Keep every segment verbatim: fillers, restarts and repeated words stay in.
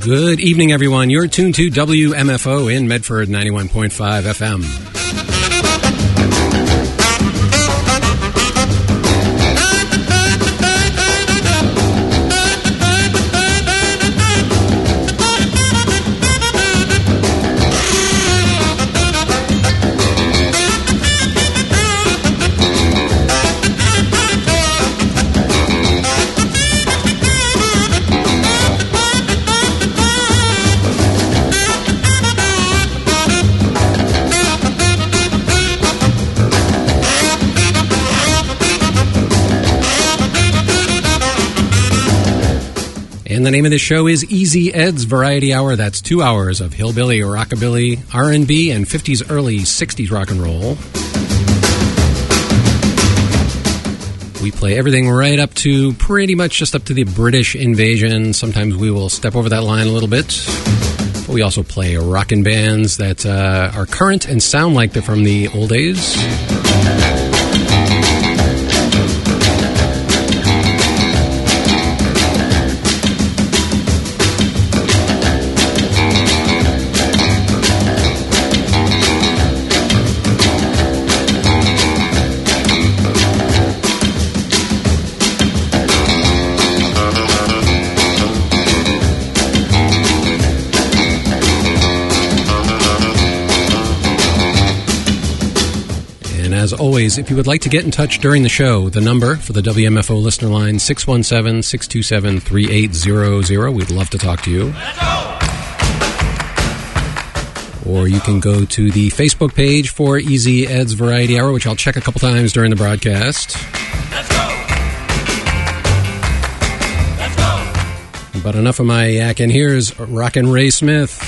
Good evening, everyone. You're tuned to W M F O in Medford, ninety-one point five F M. And the name of this show is Easy Ed's Variety Hour. That's two hours of hillbilly, rockabilly, R and B, and fifties, early sixties rock and roll. We play everything right up to pretty much just up to the British invasion. Sometimes we will step over that line a little bit. But we also play rockin' bands that uh, are current and sound like they're from the old days. As always, if you would like to get in touch during the show, the number for the W M F O listener line, six one seven, six two seven, three eight zero zero. We'd love to talk to you. Or you can go to the Facebook page for Easy Ed's Variety Hour, which I'll check a couple times during the broadcast. Let's go! Let's go! But enough of my yakking. Here's Rockin' Ray Smith.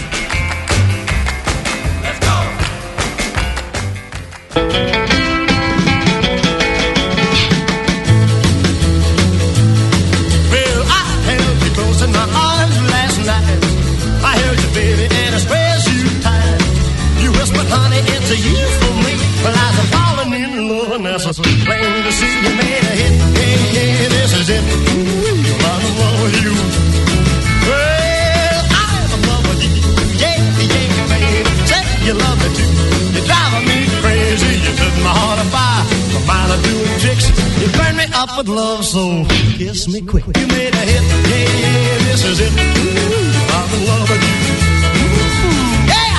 Plain to see you made a hit. Yeah, yeah, this is it. Ooh, I'm in love with you. Well, I'm in love with you. Yeah, yeah, baby. Say you love me too. You're driving me crazy. You set my heart on fire. My mind are doing tricks. You burn me up with love, so kiss me quick. You made a hit. Yeah, yeah, this is it. Ooh, I'm in love with you. Ooh, yeah.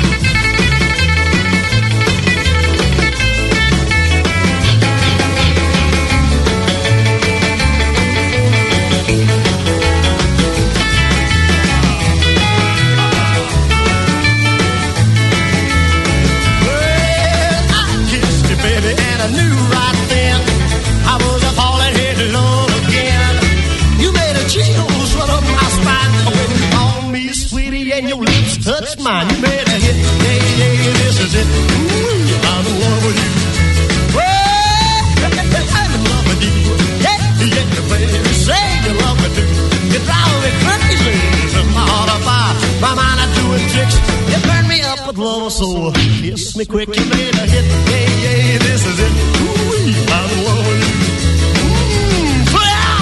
I knew right then I was a falling head low again. You made a chills run up my spine when you called me sweetie and your lips touched mine. You made a hit, yeah, yeah, this is it. Ooh, I'm in love with you. Well, I'm in love with you. Yeah, yeah, baby, say you love me too. You drive me crazy, set my heart on fire. My mind is doing tricks. You burn me up with love, so kiss me quick. You made a hit, yeah, yeah, this is it. Ooh, I'm in love with you. Ooh, yeah.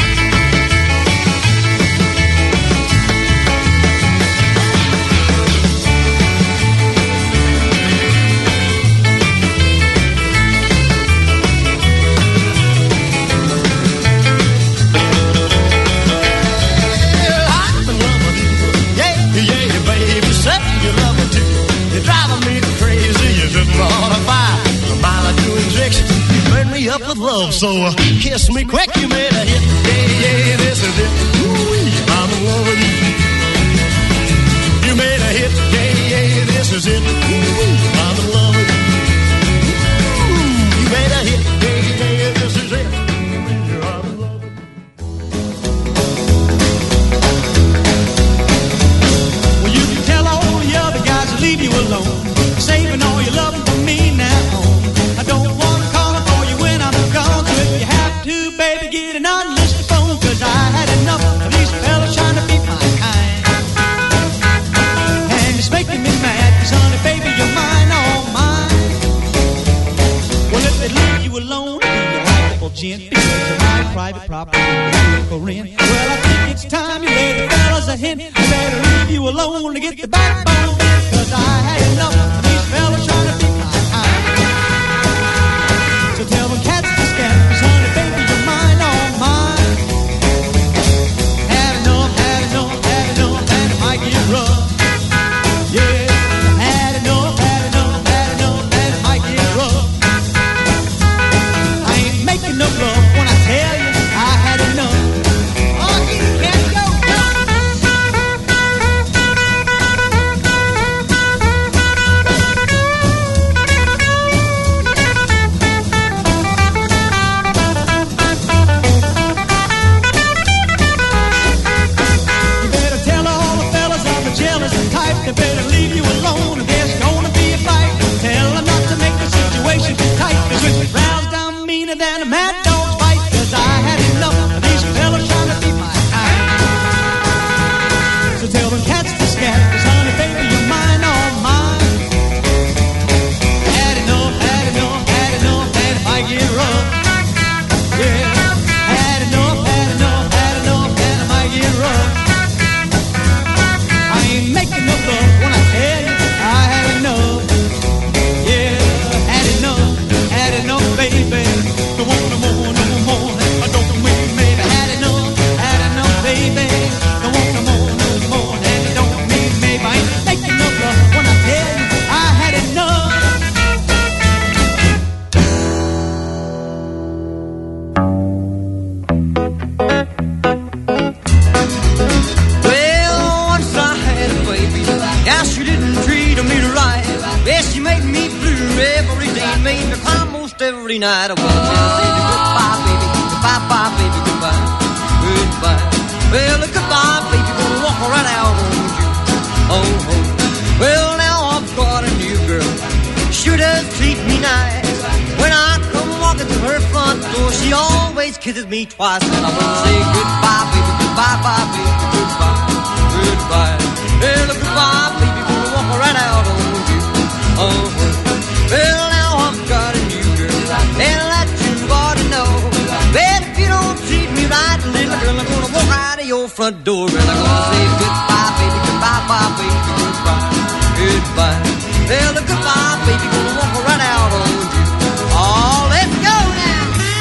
I'm in love with you. Yeah, yeah, baby, say you love me too. You're driving me crazy. You set my heart on fire. My mind are doing tricks. You burn me up with love, so uh, kiss me quick. You made a hit. Yeah, yeah, this is it. Ooh, I'm in love with you. You made a hit. Yeah, yeah, this is it. Ooh, I'm in love with you. Ooh, you made a hit. Yeah, yeah, this is it. Ooh, I'm in love with you. Well, you can tell all the other guys to leave you alone. Saving all your love for me now. I don't want to call for you when I'm gone. So if you have to, baby, get an unlisted phone. Cause I had enough of these fellas trying to be my kind. And it's making me mad. Cause honey, baby, you're mine. gent because you're my private property for rent. Well, I think it's time you gave the fellas a hint. I better leave you alone to get the backbone, cause I had enough of these fellas trying to be my kind. So tell them cats to scat, cause honey, baby, you're mine, all mine. Had enough, had enough, had enough, and it might get rough. Yeah, had enough, had enough, had enough, and it might get rough. I ain't making no love when I tell you I had enough. Oh, you can't go, go. You better tell all the fellas I'm a jealous type. They better leave you alone if there's gonna be a fight. Tell them not to make the situation too tight, cause when it rounds down meaner than a mad dog's fight. Cause I had enough of these fellas trying to be my kind. So tell them cats to scat, cause honey, baby, you're mine, all mine. Had enough, had enough, had enough, and it might get rough. Yeah, had enough, had enough, had enough, and it might get rough. I ain't making no love when I tell you I had enough. Yeah, had enough, had enough, baby. Don't want no more, no more. I don't mean maybe. Had enough, had enough, baby. Don't want no more, no more. And it don't mean maybe. I ain't making no love when I tell you I had enough. Well, once I had a baby. Yeah, she didn't treat me right. Yeah, she made me blue every day, made me cry most every night. I wanna tell baby goodbye, baby, goodbye, bye, baby, goodbye, goodbye. Well, goodbye, baby, gonna walk right out on you. Oh, oh. Well, now I've got a new girl. She does treat me nice. When I come walking through her front door, she always kisses me twice. And I wanna say goodbye, baby, goodbye, bye, baby, goodbye, goodbye. Well, goodbye, baby, gonna walk right out on you. Oh, well, now I've got a new girl, and that you ought to know. Well, if you don't treat me right, little girl, I'm gonna walk out of your front door. And I'm gonna say goodbye, baby, goodbye, bye, baby, goodbye, goodbye. Well, goodbye, baby, gonna walk right out on you. Oh, let's go now.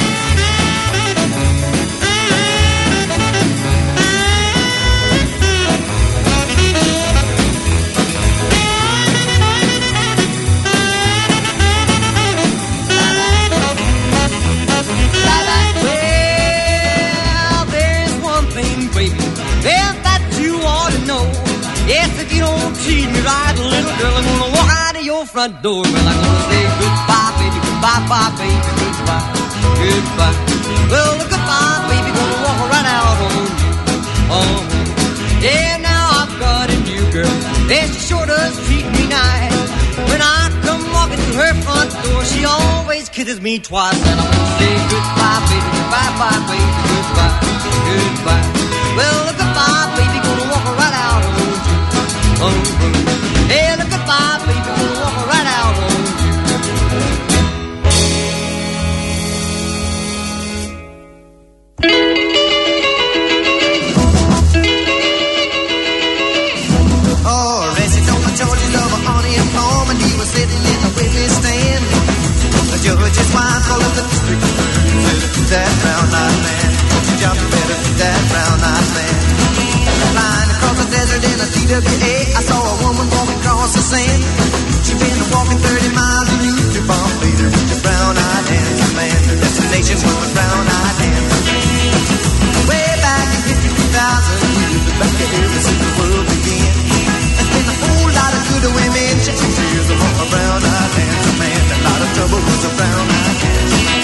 Well, there's one thing, baby, well, that you ought to know. Yes, if you don't treat me right, little girl, I'm gonna walk out of your front door. Well, I'm gonna say goodbye, baby, goodbye, bye, baby, goodbye, goodbye. Well, goodbye, baby, gonna walk right out on you. Oh, yeah, now I've got a new girl. Yeah, she sure does treat me nice. When I come walking through her front door, she always kisses me twice. And I'm gonna say goodbye, baby, goodbye, bye, baby, goodbye, goodbye. Well, goodbye, baby, gonna walk right out on you. Oh, hey, look goodbye, baby, gonna walk right out on you. Oh, arrested on the charges of an uniform, and he was sitting in the witness stand. The judge's wife called up the district attorney, said, that brown-eyed man, John, you better that brown-eyed man. Flying across the desert in a T W A, I saw a woman walking across the sand. She'd been walking thirty miles and used to bomb leader with the brown-eyed handsome man. Her destination was the brown-eyed handsome man. Way back in fifty-two thousand years, back ever since the world began. There's been a whole lot of good women, shed some tears among a brown-eyed handsome man. A lot of trouble was a brown-eyed handsome man.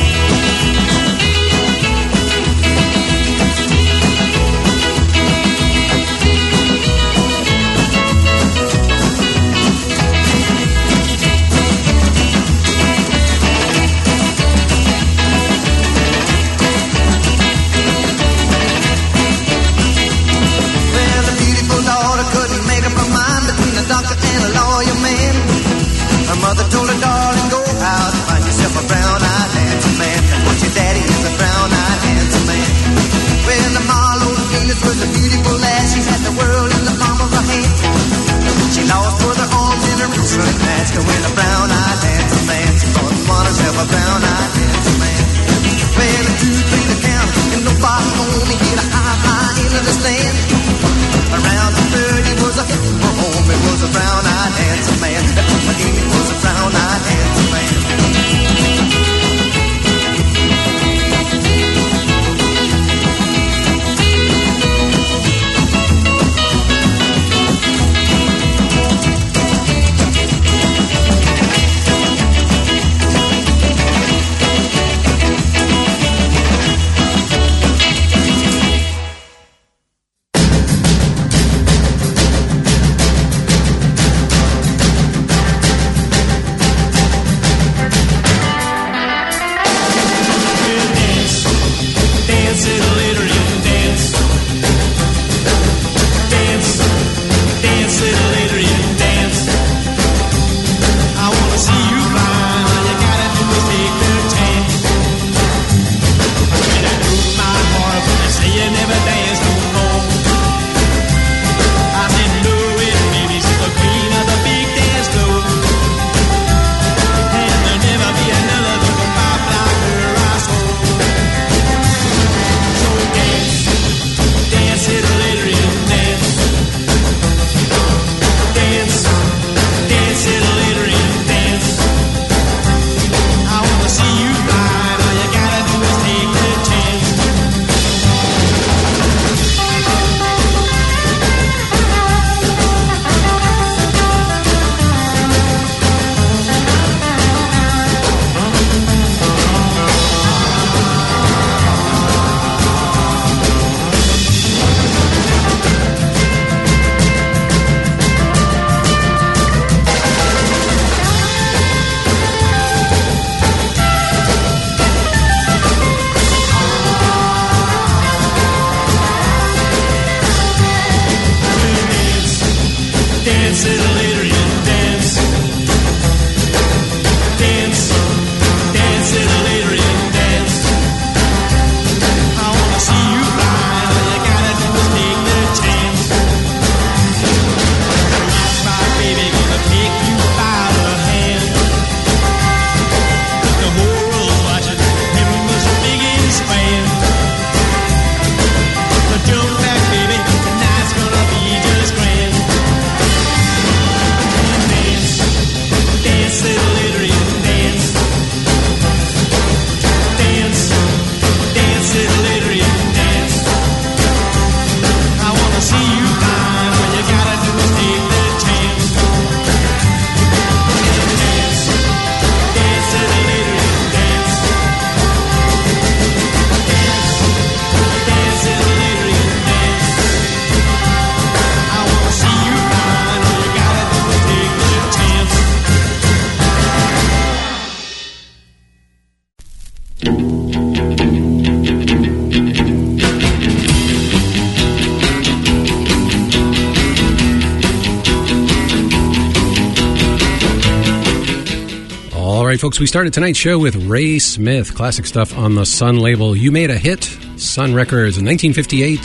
folks, we started tonight's show with Ray Smith, classic stuff on the Sun label. You Made a Hit, Sun Records in nineteen fifty-eight.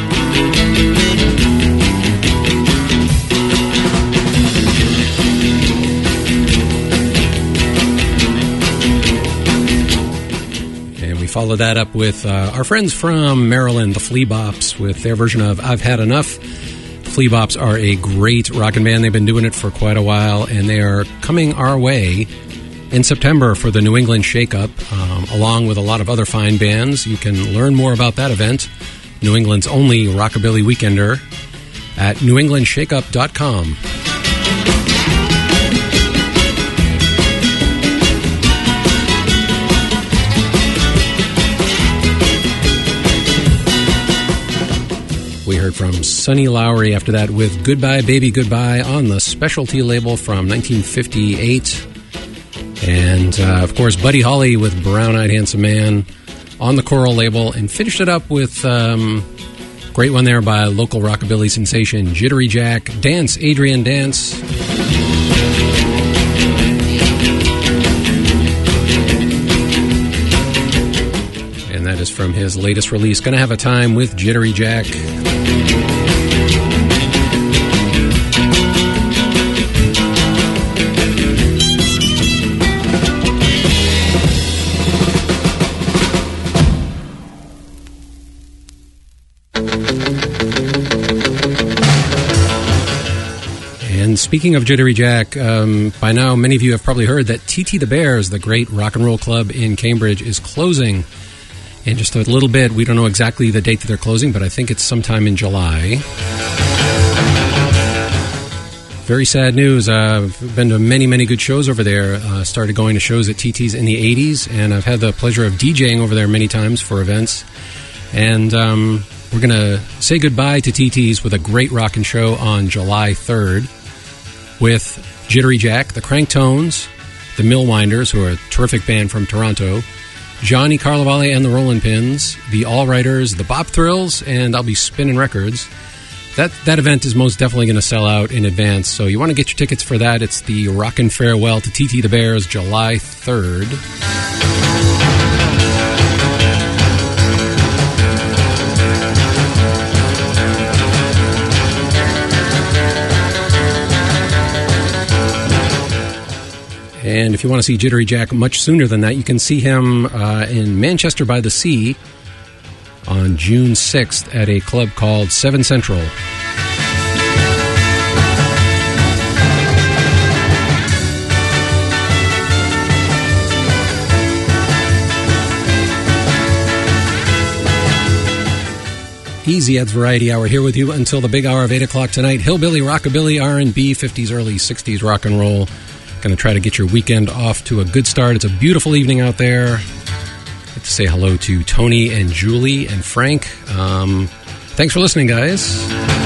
And we followed that up with uh, our friends from Maryland, the Flea Bops, with their version of I've Had Enough. The Flea Bops are a great rockin' band. They've been doing it for quite a while, and they are coming our way in September for the New England Shake-Up, um, along with a lot of other fine bands. You can learn more about that event, New England's only rockabilly weekender, at new england shake up dot com. We heard from Sonny Lowry after that with Goodbye Baby Goodbye on the Specialty label from nineteen fifty-eight. And, uh, of course, Buddy Holly with Brown Eyed Handsome Man on the Coral label, and finished it up with um, great one there by local rockabilly sensation Jittery Jack, Dance, Adrian Dance. And that is from his latest release, Gonna Have a Time with Jittery Jack. And speaking of Jittery Jack, um, by now many of you have probably heard that T T the Bears, the great rock and roll club in Cambridge, is closing in just a little bit. We don't know exactly the date that they're closing, but I think it's sometime in July. Very sad news. Uh, I've been to many, many good shows over there. Uh, started going to shows at T T's in the eighties, and I've had the pleasure of DJing over there many times for events. And um, we're going to say goodbye to T T's with a great rockin' show on July third with Jittery Jack, the Cranktones, the Millwinders, who are a terrific band from Toronto, Johnny Carlovale and the Rollin' Pins, the All Writers, the Bop Thrills, and I'll be spinning records. That that event is most definitely going to sell out in advance, so you want to get your tickets for that. It's the Rockin' Farewell to T T the Bears, July third. And if you want to see Jittery Jack much sooner than that, you can see him uh, in Manchester by the Sea on June sixth at a club called Seven Central. Easy Ed's Variety Hour here with you until the big hour of eight o'clock tonight. Hillbilly, rockabilly, R and B, fifties, early sixties rock and roll. Going to try to get your weekend off to a good start. It's a beautiful evening out there. I'd like to say hello to Tony and Julie and Frank. Um, thanks for listening, guys.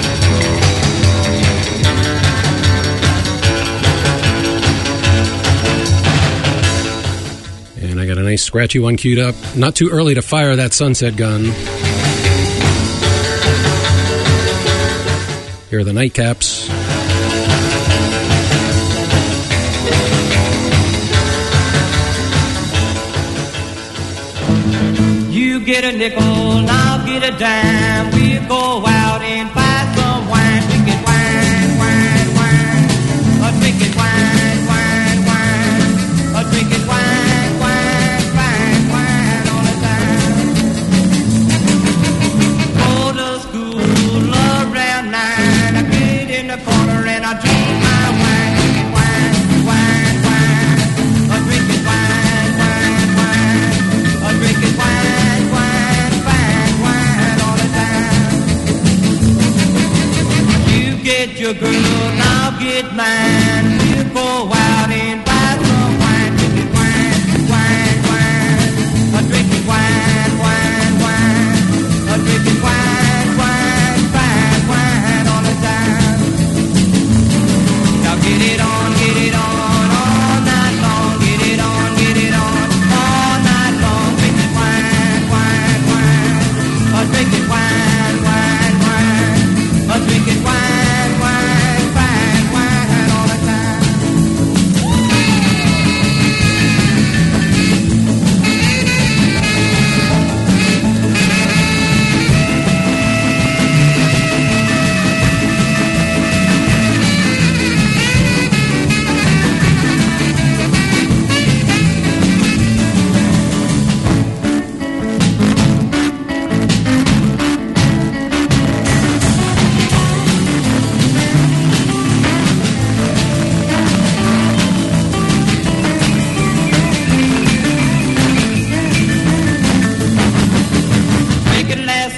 And I got a nice scratchy one queued up. Not too early to fire that sunset gun. Here are the Nightcaps. You get a nickel, and I'll get a dime. We'll go out and buy some wine. Drinking wine, wine, wine. A drinking wine, wine, wine. A drinking wine, wine, wine, wine all the time. Go to school around nine. I get in the corner and I drink my wine. Drinking wine, wine, wine. A drinking wine, wine, wine. A drinking wine. Get your girl, and I'll get mine. We'll go out and buy some wine. Drinking wine, wine, wine. A drinking wine, wine, wine. A drinking wine, wine, fine wine all the time. Now get it on, get it on, all night long. Get it on, get it on, all night long. Drinking wine, wine, wine. A drinking wine, wine, wine. A drinking wine. Wine, fine wine all the time.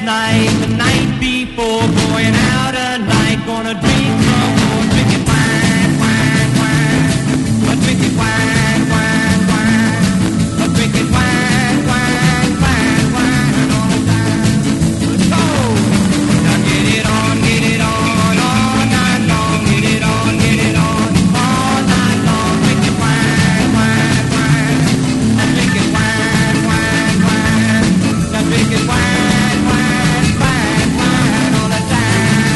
last night, the night before, going out at night, gonna drink some more, drinking wine, wine, wine, a drinking wine, wine, wine, a drinking wine, wine, wine, wine, all the time. Let's go! Now get it on, get it on, all night long, get it on, get it on, all night long, drinking wine, wine, wine, a drinking wine, wine, wine, a drinking wine, wine, wine, wine, all the time.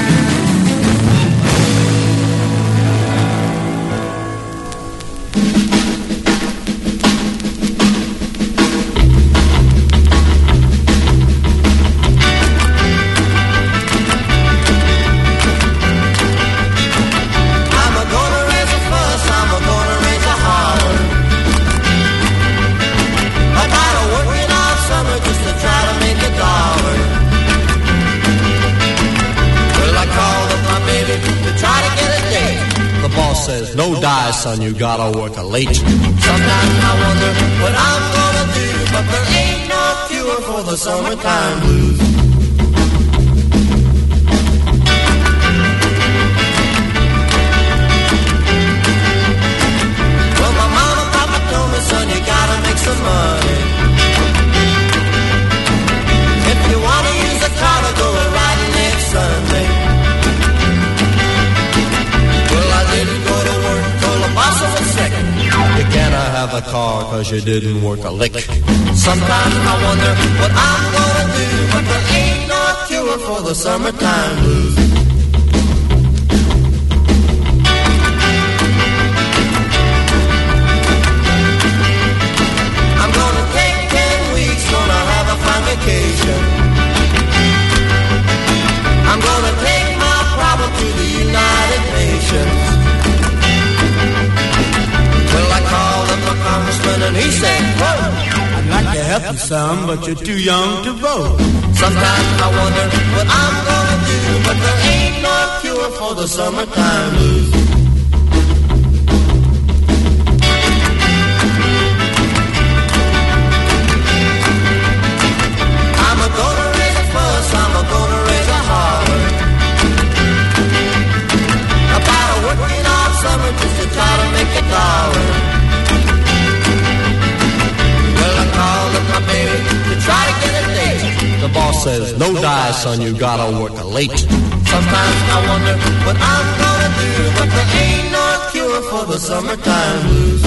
I'm a gonna raise a fuss, I'm a gonna raise a holler about a working all summer just to try to make a dollar. Well, I called up my baby to try to get a date. The boss says, no dice, son, you gotta work a late. Sometimes I wonder what I'm gonna do, but there ain't no cure for the summertime blues. Well, my mama and papa told me, son, you gotta make some money. If you wanna use a car to go riding next Sunday. Well, I didn't go to work, told the boss I was sick. You cannot have a car cause you didn't work a lick. Sometimes I wonder what I'm gonna do, but there ain't no cure for the summertime blues. I'm gonna take ten weeks, gonna have a fine vacation. I'm gonna take my problem to the United Nations. Well, I called up a congressman and he said, whoa, I'd like to help you some, but you're too young to vote. Sometimes I wonder what I'm gonna do, but there ain't no cure for the summertime blues. I'm a gonna raise a fuss, I'm a gonna raise a holler about a working all summer just to try to make a dollar. Well, I called up my baby to try to get a date. The boss says, no dice, son, you gotta work a late. Sometimes I wonder what I'm gonna do, but there ain't no cure for the summertime blues.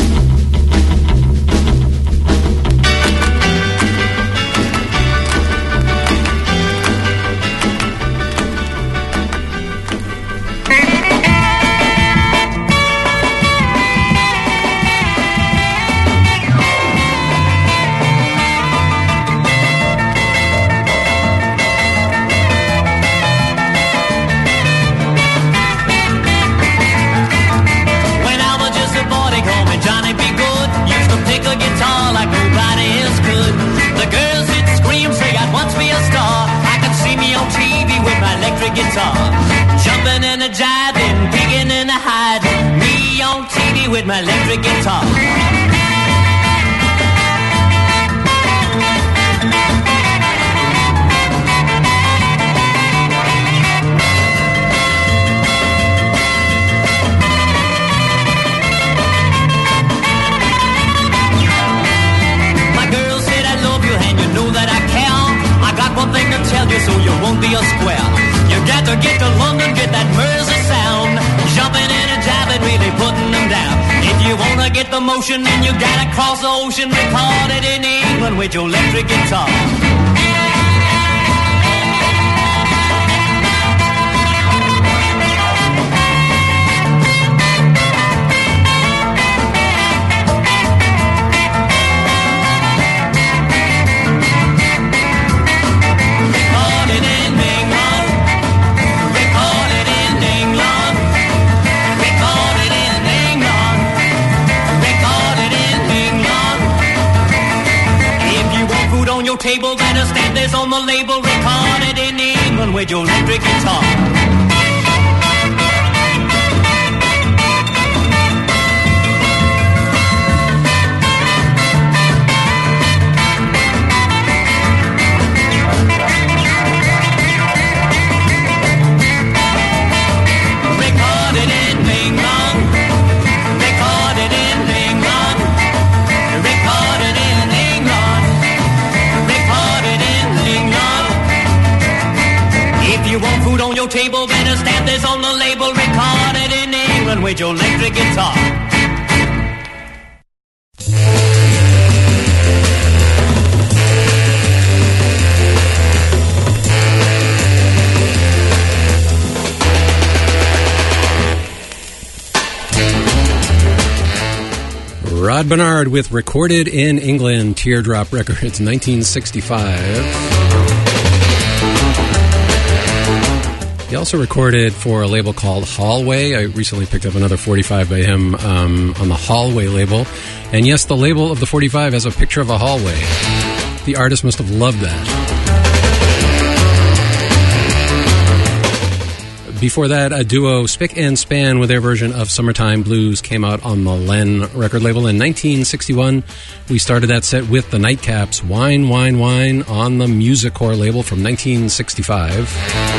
Guitar, jumping and a jiving, digging and a hiding, me on T V with my electric guitar. My girl said I love you and you know that I care. I got one thing to tell you so you won't be a square. You got to get to London, get that Mersey sound, jumping and a jiving, really putting them down. If you wanna get the motion, then you gotta cross the ocean, record it in England with your electric guitar. Table that a stamp is on the label, recorded in England with your electric guitar. your table, better stamp this on the label, recorded in England with your electric guitar. Rod Bernard with Recorded in England, Teardrop Records, nineteen sixty-five. He also recorded for a label called Hallway. I recently picked up another forty-five by him um, on the Hallway label. And yes, the label of the forty-five has a picture of a hallway. The artist must have loved that. Before that, a duo, Spick and Span, with their version of Summertime Blues, came out on the Len record label in nineteen sixty-one. We started that set with the Nightcaps, Wine, Wine, Wine, on the Musicor label from nineteen sixty-five.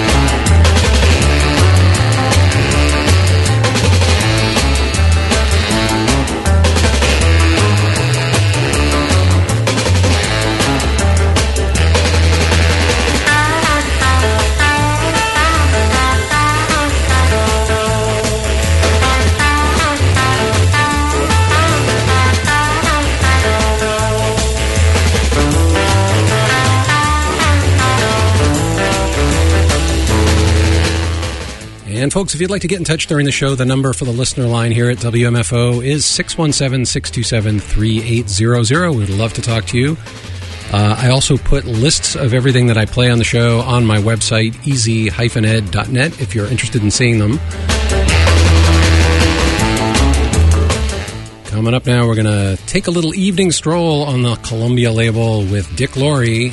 And folks, if you'd like to get in touch during the show, the number for the listener line here at W M F O is six one seven, six two seven, three eight zero zero. We'd love to talk to you. Uh, I also put lists of everything that I play on the show on my website, easy dash ed dot net, if you're interested in seeing them. Coming up now, we're going to take a little evening stroll on the Columbia label with Dick Laurie.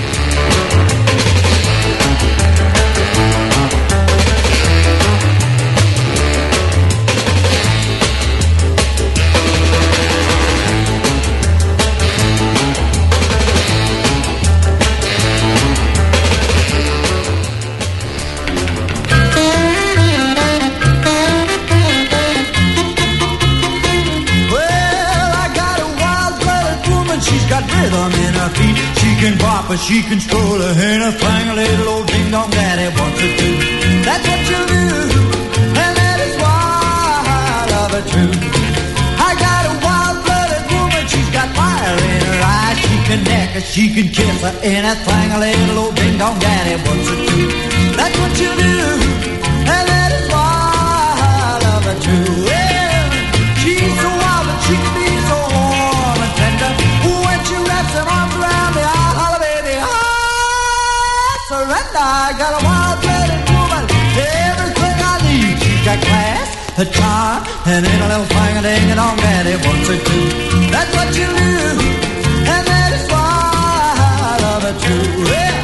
She can stroll her anything a little old ding-dong daddy wants her to. That's what she'll do, and that is why I love her too. I got a wild-blooded woman, she's got fire in her eyes. She can neck her, she can kiss her, anything a little old ding-dong daddy wants her to. That's what she'll do, and that is why I love her too. Well, she's so wild that she can be so warm and tender. When she wraps her arms around me, I I got a wild-blooded woman, everything I need. She's got class, a charm, and ain't a little thing a ding-a-dong daddy wants her to. That's what you do, and that is why I love her too. Yeah.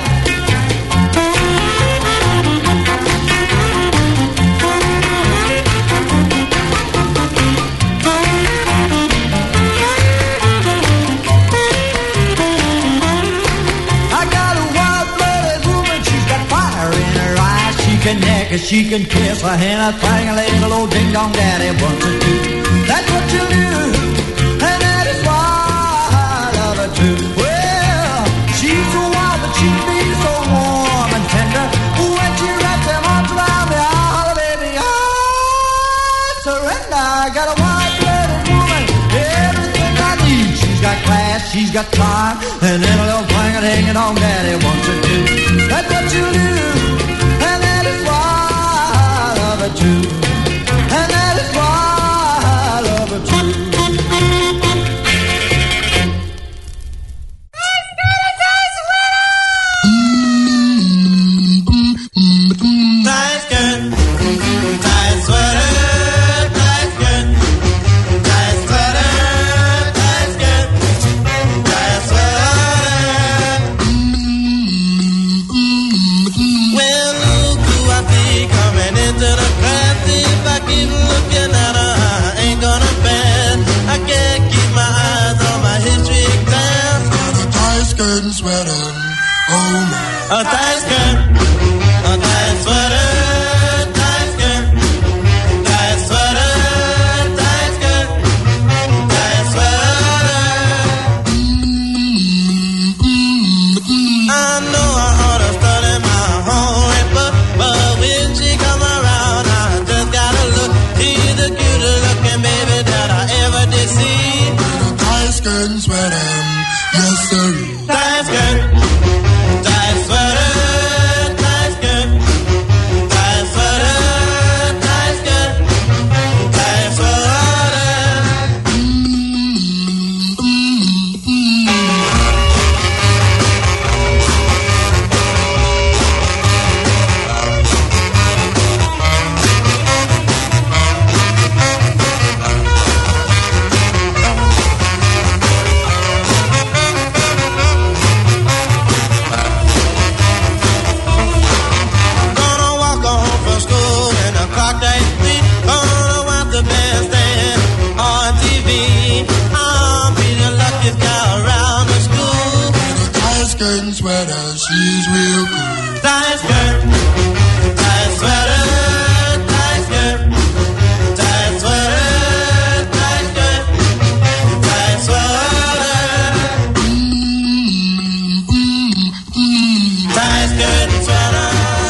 She can neck her, she can kiss her, anything a little old ding-dong daddy wants her to. That's what you do, and that is why I love her too. Well, she's so wild that she can be so warm and tender. When she wraps them arms around me, I holler, baby, I surrender. I got a wild-blooded woman, everything I need. She's got class, she's got charm, and then a little thing a ding-a-dong daddy wants her to. That's what you do. Too. And that is why I love her too. Tight skirt, tight sweater, tight skirt, tight sweater, tight skirt, tight sweater. Well, look who I see coming into the if I keep looking at her, I ain't gonna bend. I can't keep my eyes on my history exam. Got a tight skirt and sweater, oh my. A tight skirt, a tight sweater, tight skirt, tight sweater, tight skirt, tight sweater. I know I ought to study my home, but, but with sweater, she's real cool. Tight skirt, tight sweater, tight skirt, tight sweater, tight skirt, tight sweater, mm-hmm, tight skirt sweater.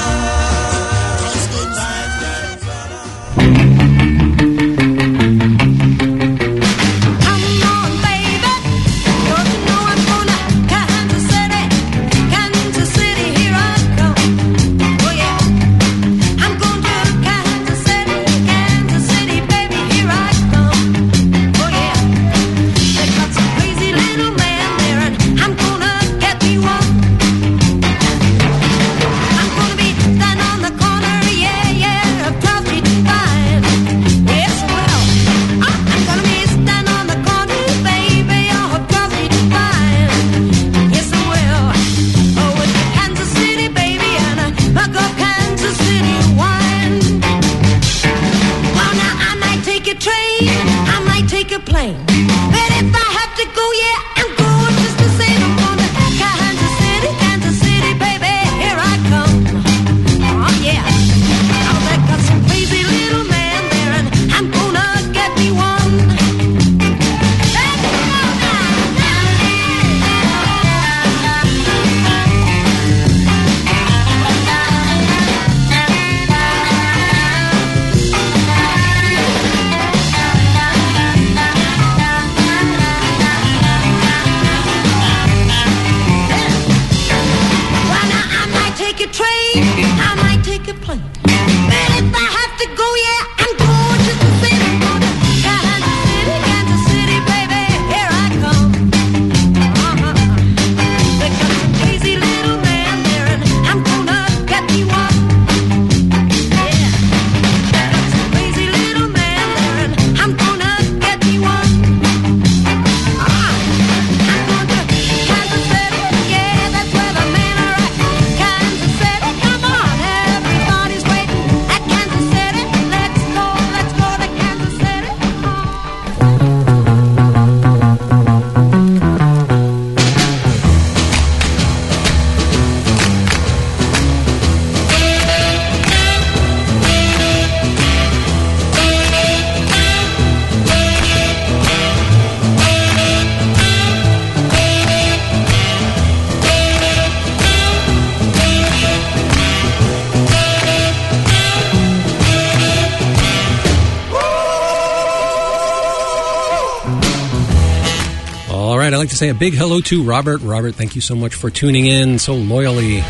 I'd like to say a big hello to Robert. Robert, thank you so much for tuning in so loyally.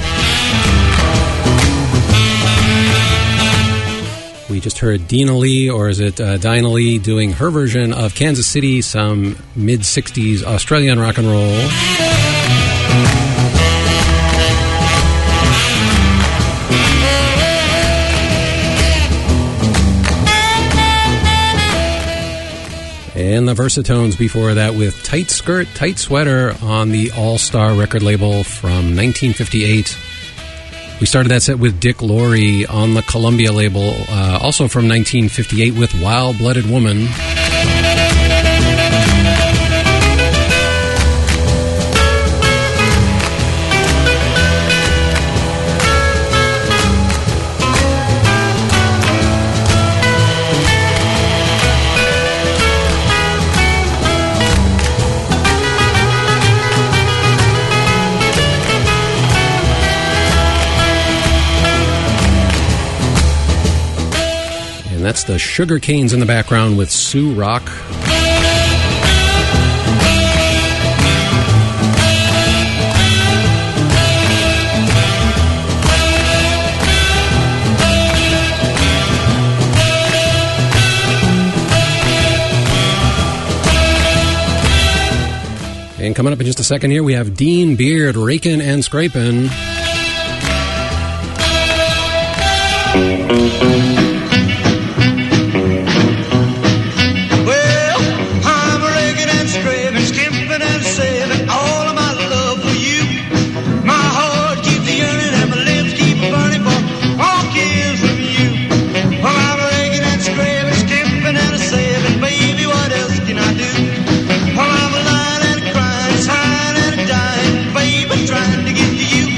We just heard Dina Lee, or is it uh, Dinah Lee, doing her version of Kansas City, some mid-sixties Australian rock and roll. And the Versatones before that with Tight Skirt, Tight Sweater on the All-Star record label from nineteen fifty-eight. We started that set with Dick Lowry on the Columbia label, uh, also from nineteen fifty-eight with Wild Blooded Woman. And that's the Sugar Canes in the background with Sue Rock. And coming up in just a second here, we have Dean Beard raking and scraping. Trying to get to you.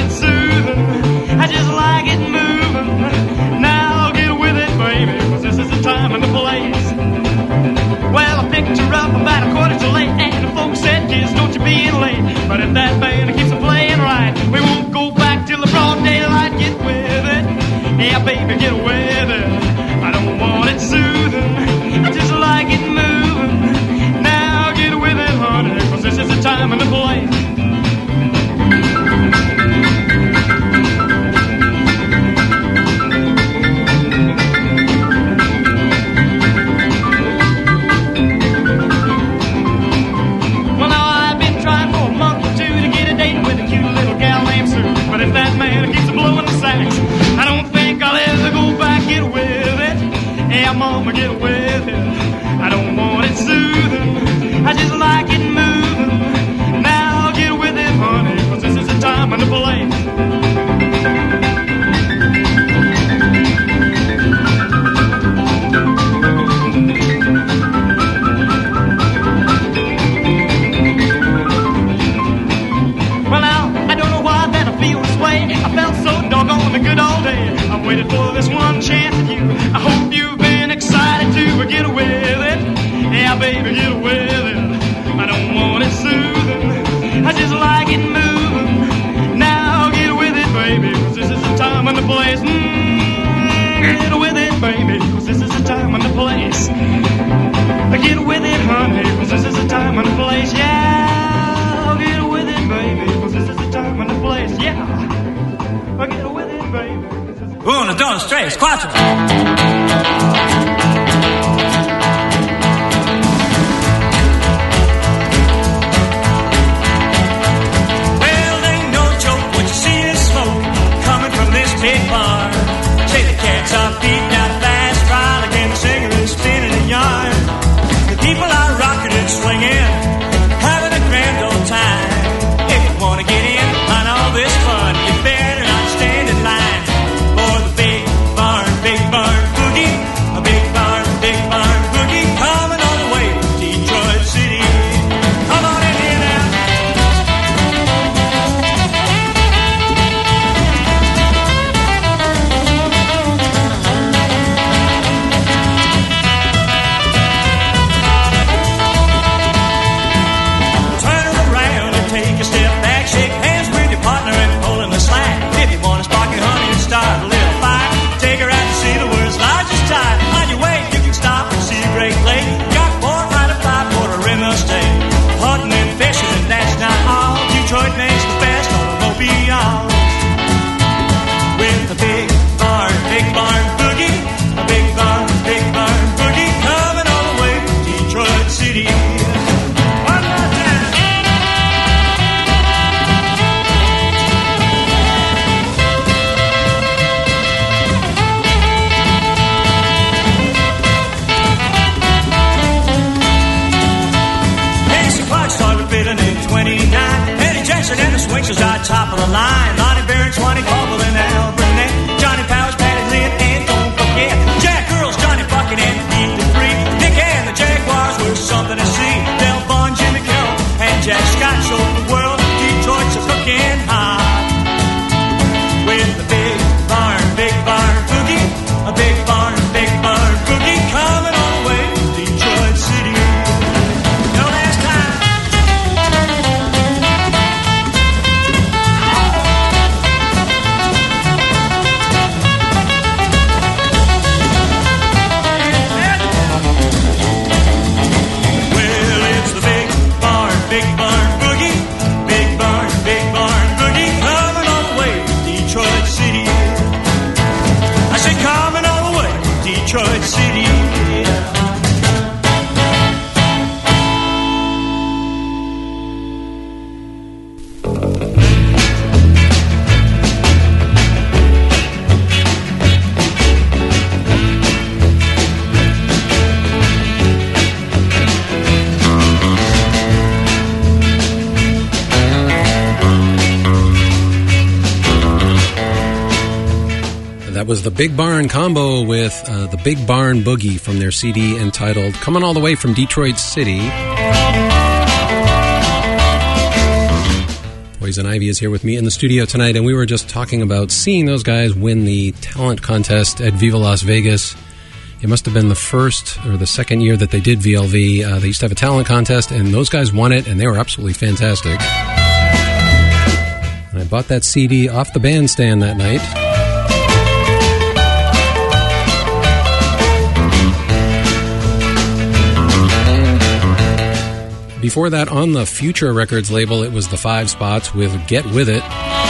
it soothing. I just like it moving. Now get with it, baby, 'cause this is the time and the place. Well, I picked her up about a quarter to late, and the folks said, kids, don't you be in late. But if that band keeps on playing right, we won't go back till the broad daylight. Get with it, yeah, baby, get with it. I don't want it soothing, I just like it moving. Now get with it, honey, 'cause this is the time and the place. I don't think I'll ever go back. Get with it, yeah, mama, get with it. I don't want it soothing, I just like it moving. Now get with it, honey, 'cause this is the time and the place. Well, now, I don't know why that I feel this way. I felt so doggone good all day. I've waited for this one chance at you. I hope you've been excited to get with it. Yeah, baby, get with it. I don't want it soothing, I just like it moving. Now get with it, baby, 'cause this is the time and the place. Mm, get with it, baby, 'cause this is the time and the place. Get with it, honey, 'cause this is the time and the place. Yeah, get with it, baby, 'cause this is the time and the place. Yeah. Get with it, baby. Uno, dos, tres, cuatro. Well, ain't no joke what you see is smoke coming from this big bar. Say the cats are beating out fast, frolic and the singer is spinning a yarn. The people are rocking and swinging, having a grand old time. If you want to get in on all this fun, you better not stand in line for the big barn, big barn boogie. A big barn, big barn boogie coming all the way from Detroit City. Come on in here now. Turn around and take a step back, shake hands with your partner and pull in the slack. If you want to spark your honey and start a little fire, take her out to see the world's largest tire. On your way, you can stop and see a great lake. Got four out of five quarter in the state. Hunting and fishing, and that's not all. Detroit makes the best automobile. With a big barn, big barn boogie. A big barn, big barn boogie coming all the way from Detroit City. One more time. Nancy Clark started bidding in twenty-nine. Eddie Jackson and the Swingsters are top of the line. Lonnie Bear and Swanee Coble and Al Burnett. Johnny Powers, Patty Lynn, and don't forget Jack Earls, Johnny Bucket, and Pete DeFree. Dick and the Jaguars were something to see. Del Vaughn, Jimmy Carroll, and Jack Scott showed the world Detroit's a cooking hot. With a big barn, big barn boogie. A big barn, big barn boogie coming all the way from Detroit City. No last time. Well, it's the big barn, big barn boogie. Big barn, big barn boogie coming all the way from Detroit City. I say coming all the way from Detroit City. That was the Big Barn combo with uh, the Big Barn Boogie from their C D entitled Coming All the Way from Detroit City. Boy, Poison Ivy is here with me in the studio tonight, and we were just talking about seeing those guys win the talent contest at Viva Las Vegas. It must have been the first or the second year that they did V L V. Uh, they used to have a talent contest, and those guys won it, and they were absolutely fantastic. And I bought that C D off the bandstand that night. Before that, on the Future Records label, it was the Five Spots with Get With It.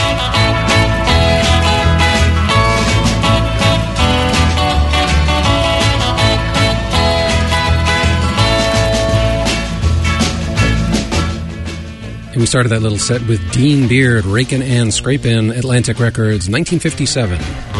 And we started that little set with Dean Beard, Rakin' and Scrapin', Atlantic Records, nineteen fifty-seven.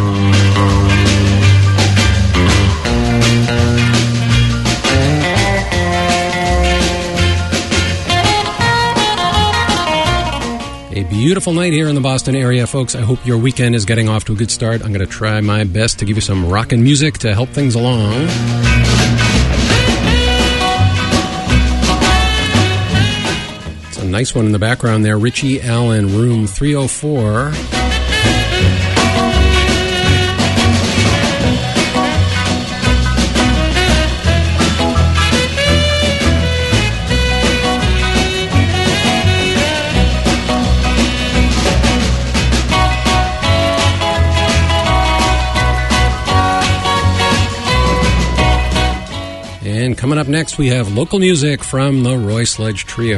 A beautiful night here in the Boston area, folks. I hope your weekend is getting off to a good start. I'm going to try my best to give you some rockin' music to help things along. It's a nice one in the background there. Richie Allen, Room three oh four. And coming up next, we have local music from the Roy Sledge Trio.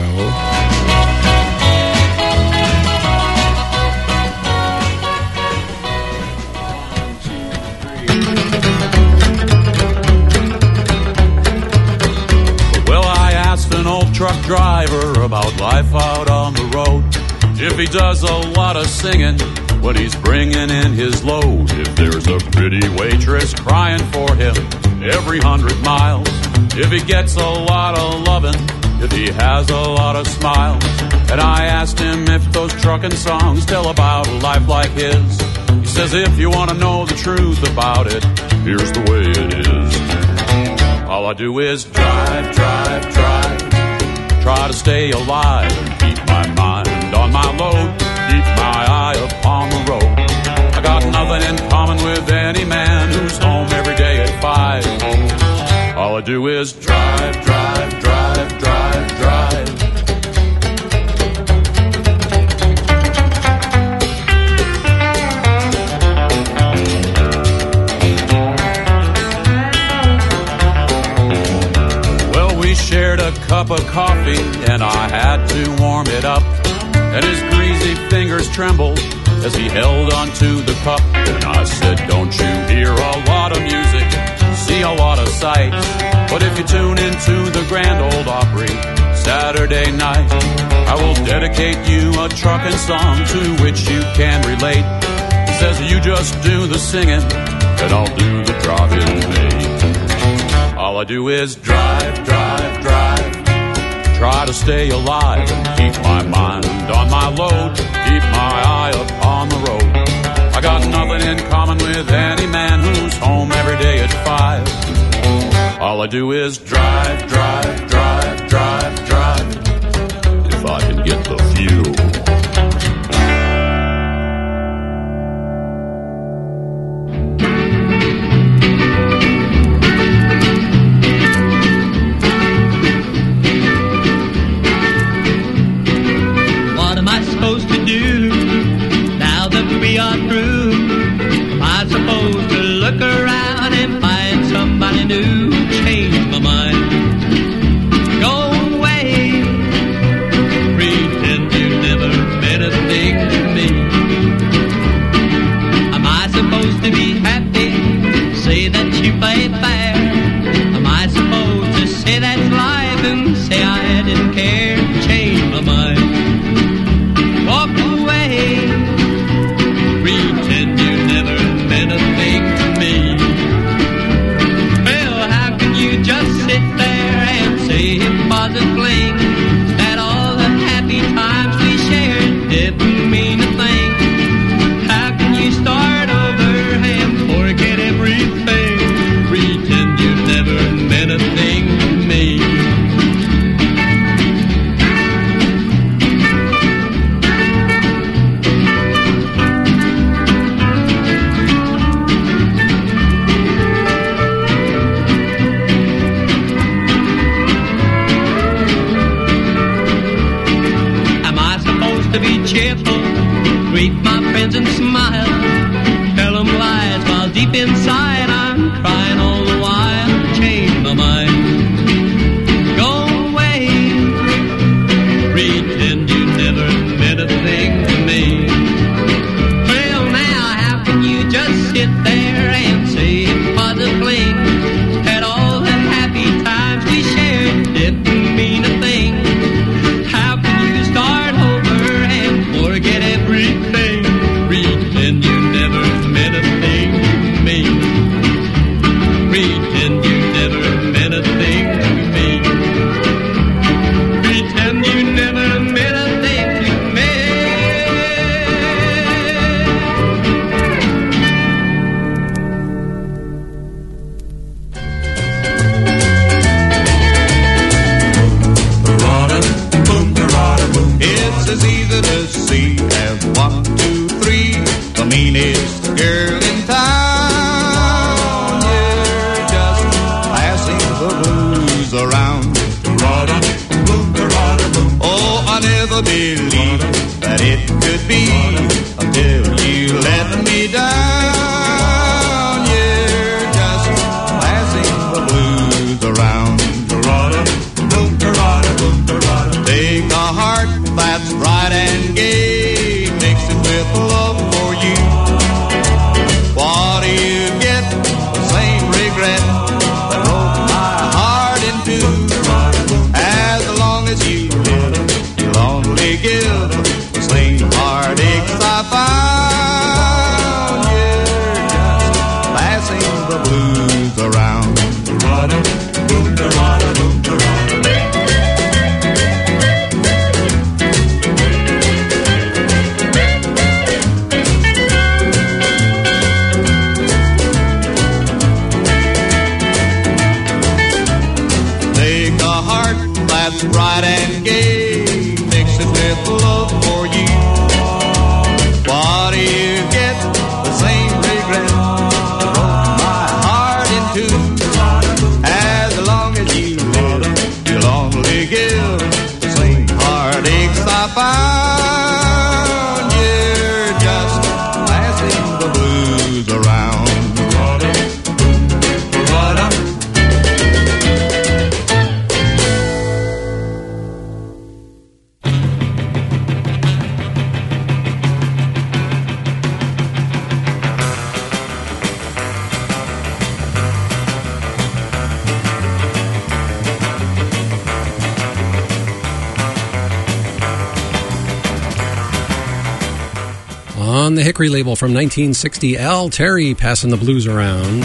Well, I asked an old truck driver about life out on the road, if he does a lot of singing when he's bringing in his load, if there's a pretty waitress crying for him every hundred miles, if he gets a lot of loving, if he has a lot of smiles. And I asked him if those trucking songs tell about a life like his. He says, if you want to know the truth about it, here's the way it is. All I do is drive, drive, drive, try to stay alive and keep my mind on my load, keep my eye upon the road. I got nothing in common with any man who's home every day at five. All I do is drive, drive, drive, drive, drive. Well, we shared a cup of coffee and I had to warm it up, and his greasy fingers trembled as he held onto the cup. And I said, don't you hear a lot of music, see a lot of sights, but if you tune into the Grand Ole Opry Saturday night, I will dedicate you a truckin' song to which you can relate. He says, you just do the singing and I'll do the driving, mate. All I do is drive, drive, drive, try to stay alive and keep my mind on my load, keep my eye upon the road. I got nothing in common with any man who's home every day at five. All I do is drive, drive, drive, drive, drive, if I can get the fuel. What am I supposed to do now that we are through? Am I supposed to look around and find somebody new? Change my mind, go away, pretend you never smile, tell them lies while deep inside I'm crying all the while. Change my mind, go away, pretend you never meant a thing to me. Well now, how can you just sit there and say it was a fling? Had all the happy times we shared didn't mean a thing. How can you start over and forget everything? Pretend you never meant a thing to me. Pretend you never meant a thing to me. Pretend you never meant a thing to me. It's as easy to see as one, two, three, the meanest girl in town. You're just passing the blues around. Oh, I never believed that it could be until you let me down. You're just passing the blues around. Take a heart that's bright and gay, mix it with love for you. What do you get? The same regret that broke my heart in two. As long as you live, you'll only give the same heartaches I found. You're just passing the blues around. That's bright and gay, mix it with love for you. What do you get? The same regret that broke my heart in two. As long as you live, you'll only give the same heartaches I found. You're just passing the blues around. On the Hickory label from nineteen sixty, Al Terry, Passing the Blues Around.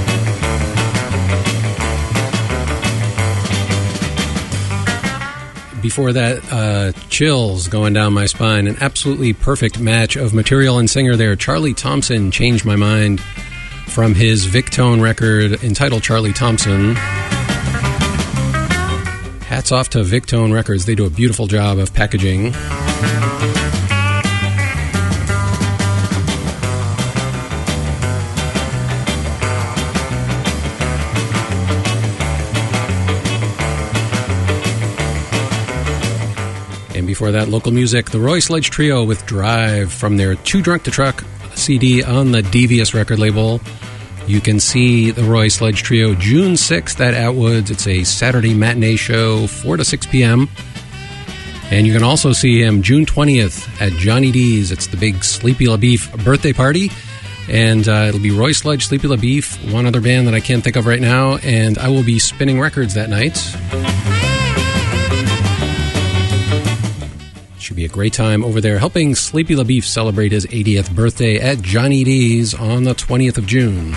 Before that, uh, chills going down my spine. An absolutely perfect match of material and singer there. Charlie Thompson, Changed My Mind, from his Victone record entitled Charlie Thompson. Hats off to Victone Records. They do a beautiful job of packaging. And before that, local music, the Roy Sledge Trio with Drive from their Too Drunk to Truck C D on the Devious record label. You can see the Roy Sledge Trio June sixth at Atwood's. It's a Saturday matinee show, four to six p.m. And you can also see him June twentieth at Johnny D's. It's the big Sleepy LaBeef birthday party. And uh, it'll be Roy Sledge, Sleepy LaBeef, one other band that I can't think of right now. And I will be spinning records that night. Should be a great time over there helping Sleepy LaBeef celebrate his eightieth birthday at Johnny D's on the twentieth of June.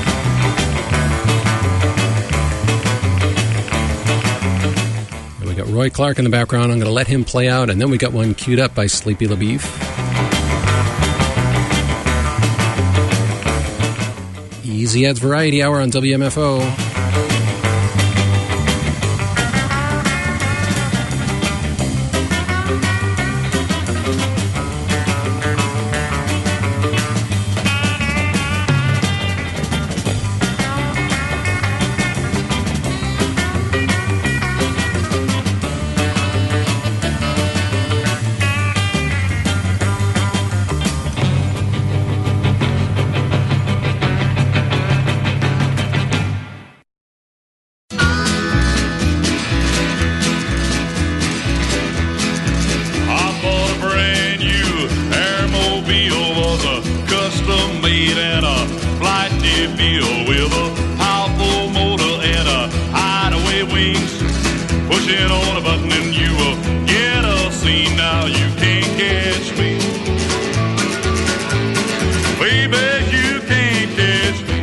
And we got Roy Clark in the background. I'm going to let him play out, and then we got one queued up by Sleepy LaBeef. Easy Ad's Variety Hour on W M F O. custom-made and a flighty feel with a powerful motor and a hideaway wings. Pushing on a button and you will get a scene. Now you can't catch me, baby, you can't catch me.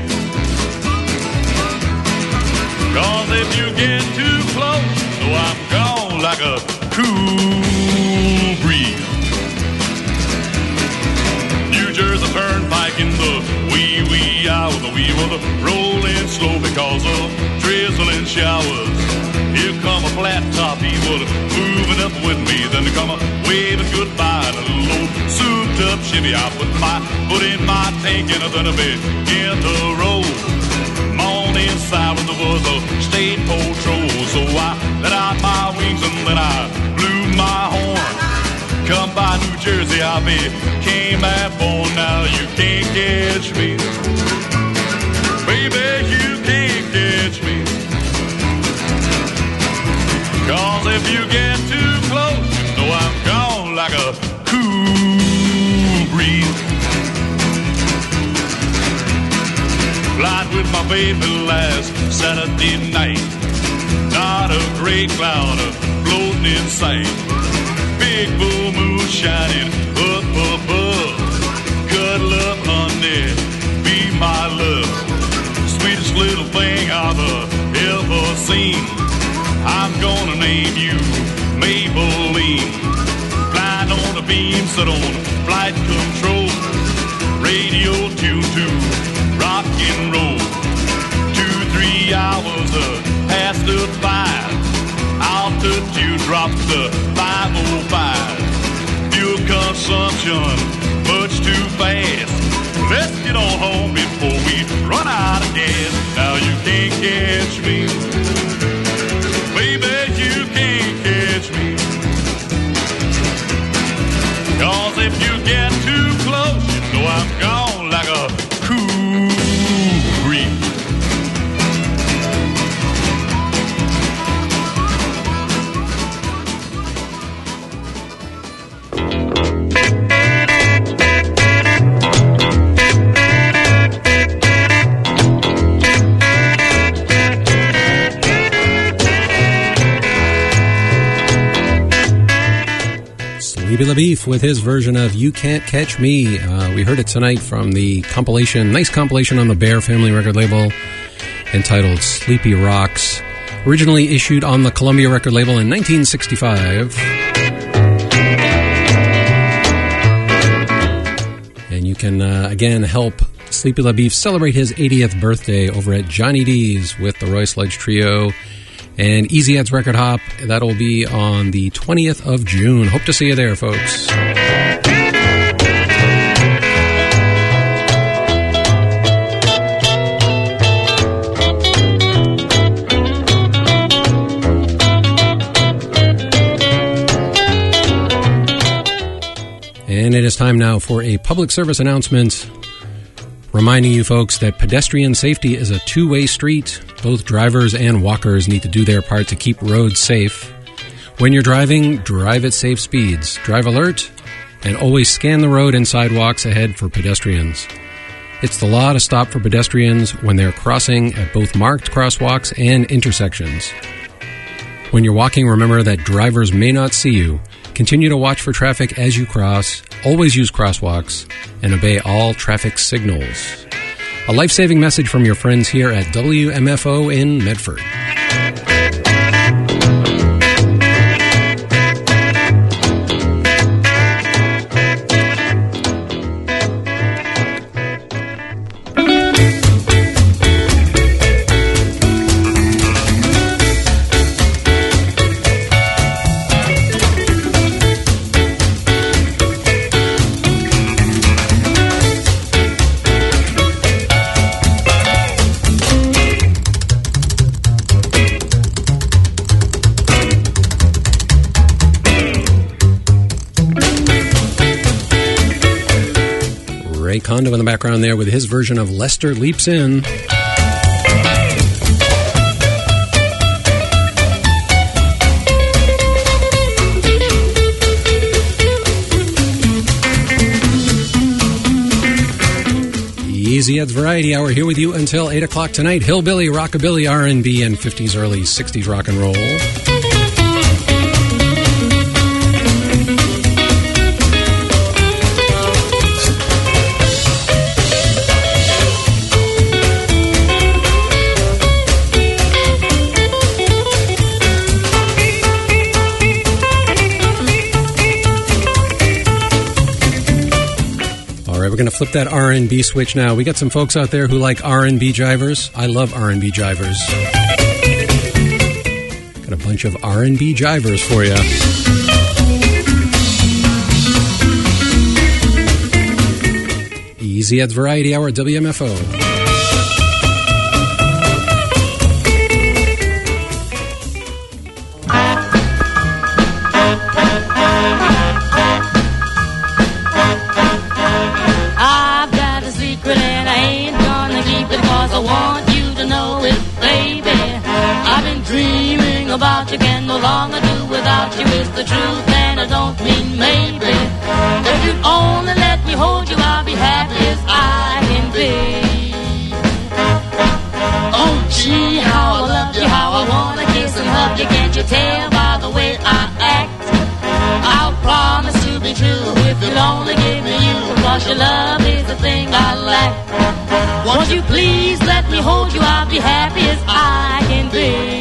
Cause if you get too close, so I'm gone like a cool breeze. New Jersey Turnpike in the wee wee hours, the wee was rolling slow because of drizzling showers. Here come a flat top, he was moving up with me. Then there come a waving goodbye and a little old souped up Chevy. I put my foot in my tank and I then I began to roll. On the inside when there was a state patrol, so I let out my wings and then I blew my horn. Come by New Jersey, I became airborne. Now you can't catch me, baby, you can't catch me. Cause if you get too close, you know I'm gone like a cool breeze. Flying with my baby last Saturday night. Not a great cloud floating in sight. Big full moon shining up above. Cuddle up, honey, be my love. Sweetest little thing I've ever seen. I'm gonna name you Maybelline. Flying on the beam, set on flight control. Radio tune to rock and roll. Two, three hours uh, past the five. Altitude drops to five oh five. Fuel consumption much too fast. Let's get on home before we run out of gas. Now you can't catch me, baby, you can't catch me. Cause if you get too close, you know I'm gone like a cool breeze. Sleepy LaBeef with his version of You Can't Catch Me. Uh, we heard it tonight from the compilation, nice compilation on the Bear Family record label entitled Sleepy Rocks. Originally issued on the Columbia record label in nineteen sixty-five. And you can, uh, again, help Sleepy LaBeef celebrate his eightieth birthday over at Johnny D's with the Roy Sledge Trio and Easy Ed's Record Hop. That'll be on the twentieth of June. Hope to see you there, folks. And it is time now for a public service announcement reminding you folks that pedestrian safety is a two-way street. Both drivers and walkers need to do their part to keep roads safe. When you're driving, drive at safe speeds. Drive alert and always scan the road and sidewalks ahead for pedestrians. It's the law to stop for pedestrians when they're crossing at both marked crosswalks and intersections. When you're walking, remember that drivers may not see you. Continue to watch for traffic as you cross, always use crosswalks, and obey all traffic signals. A life-saving message from your friends here at W M F O in Medford. Ray Kondo in the background there with his version of Lester Leaps In. Easy Ed's Variety Hour here with you until eight o'clock tonight. Hillbilly, rockabilly, R and B, and fifties, early sixties rock and roll. We're going to flip that R and B switch now. We got some folks out there who like R and B jivers. I love R and B jivers. Got a bunch of R and B jivers for you. Easy Ed's Variety Hour, W M F O. About you can no longer do without you is the truth, and I don't mean maybe. If you'd only let me hold you, I'll be happy as I can be. Oh gee, how I love you, how I wanna kiss and hug you. Can't you tell by the way I act? I'll promise to be true if you'll only give me you, cause your love is the thing I lack. Won't you please let me hold you, I'll be happy as I can be.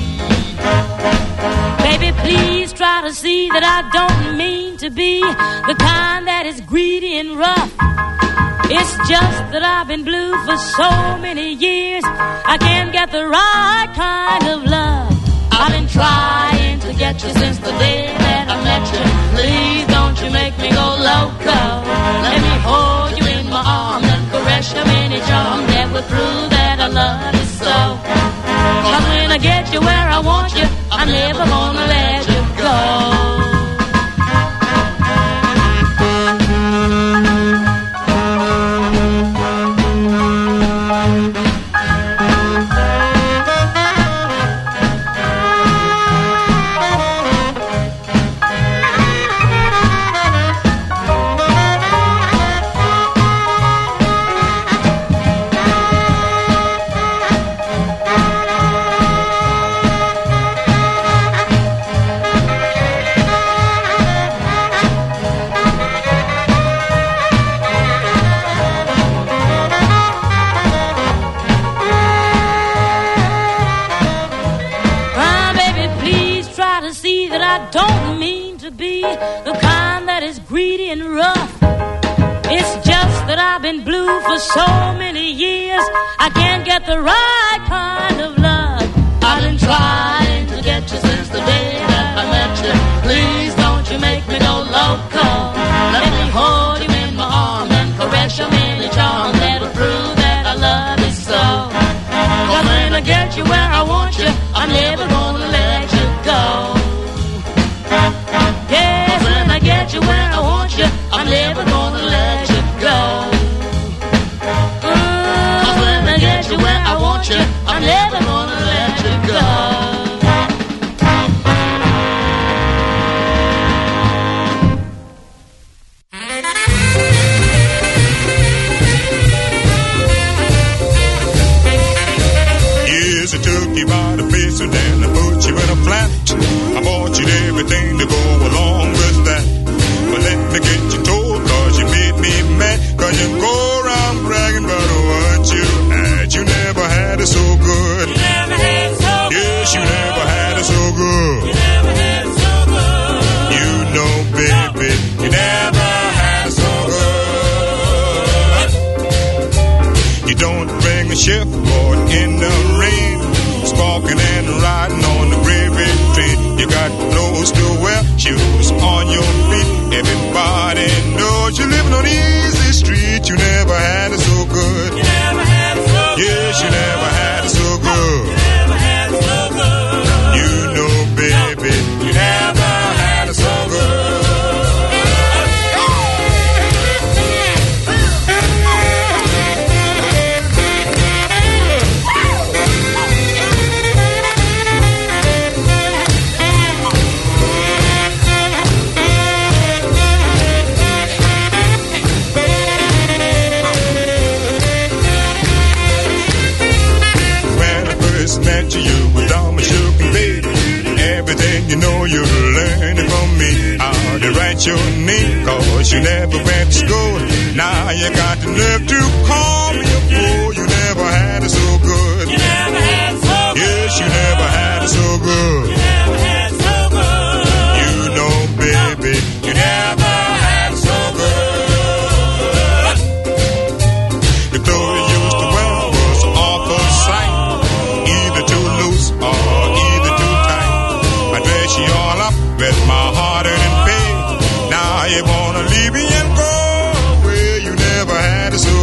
Baby, please try to see that I don't mean to be the kind that is greedy and rough. It's just that I've been blue for so many years, I can't get the right kind of love. I've been trying to get you since the day that I met you. Please don't you make me go loco. Let me hold you in my arms and caress your mini charm that will prove that I love you so. Cause when I get you where I want you, I'm never gonna let you go. Don't mean to be the kind that is greedy and rough. It's just that I've been blue for so many years, I can't get the right kind of love. I've been trying to get you since the day that I met you. Please don't you make me go loco. Let me hold you in my arms and caress your many charm that'll prove that I love you so. Cause when I get you where I want you, I'm never gonna let you go. Yes, when I get you where I want you, I'm never gonna let you go. Mm, when I get you where I want you, I'm never gonna let you go. Yes, I took you by the face and then I put you in a flat. I bought you everything to go along with that. But let me get you told, cause you made me mad. Cause you go around bragging about what you had. You never had it so good. You never had it so good. Yes, you never had it so good. You never had it so good. You know, baby, you never had it so good. You don't bring a shipboard in the rain, sparking and riding on the gravy train. You got clothes to wear, shoes on your feet. Everybody knows you're living on the easy street. You never had it so good. You never had it so good. Yes, you never had it so good. You never had it so good. You know, baby, you never had it so good. went to you with all my sugar, baby. Everything you know you learned it from me. How to write your name, cause you never went to school. Now you got the nerve to call me a fool. You never had it so good. You never had it so good. Yes, you never had it so good. You never had it so good. You know, baby, you never had it so good. The clothes you used to wear was awful sight. Either too loose or either too tight. I dress you all up with my heart and pain. Now you wanna leave me and go away. You never had it so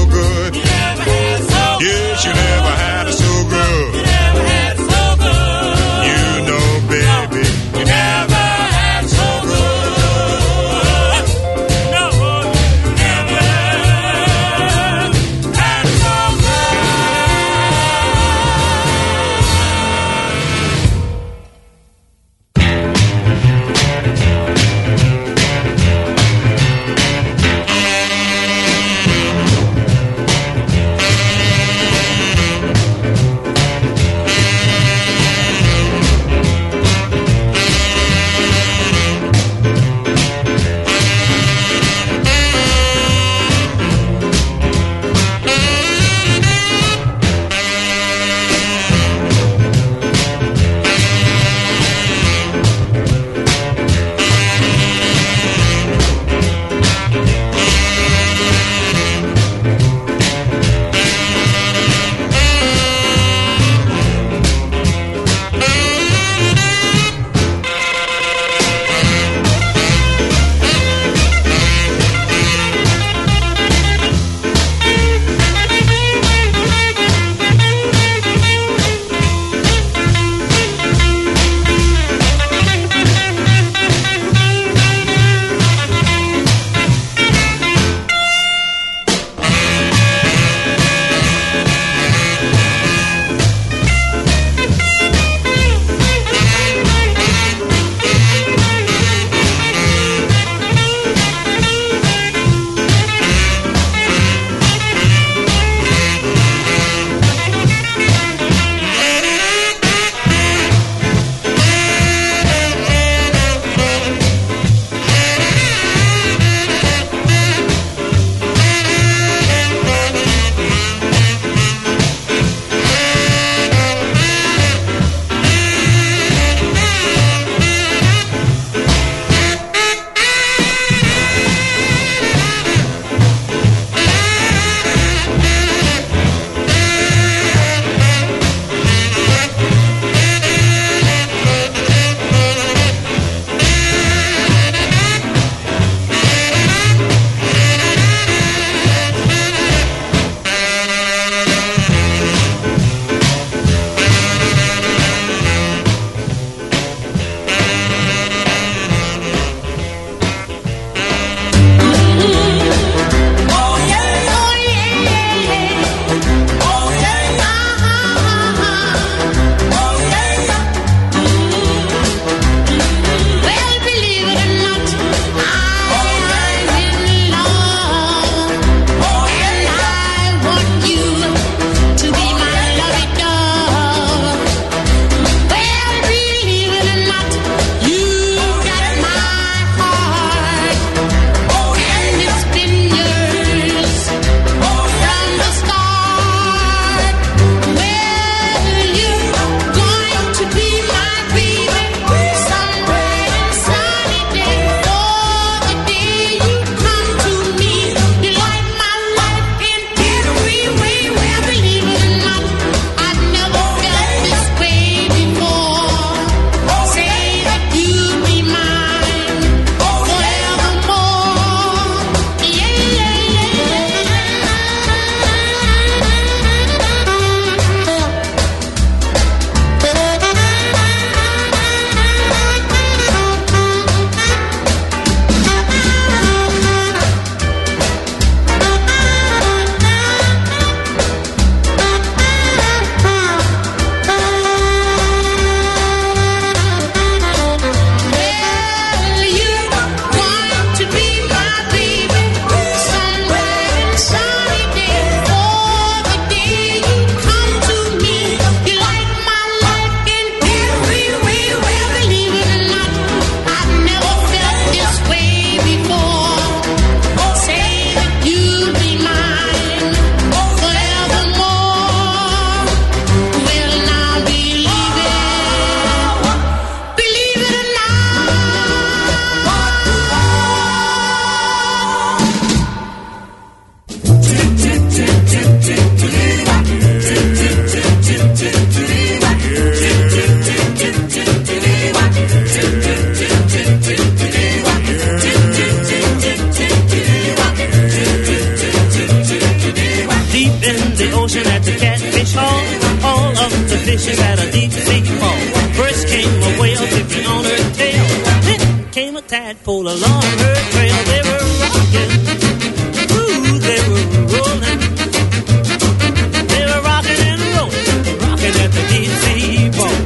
Ocean at the Catfish Hall, all of the fishes had a deep sea fall. First came a whale tipping on her tail, then came a tadpole along her trail. They were rocking, ooh, they were rolling. They were rocking and rolling, rocking at the deep sea ball.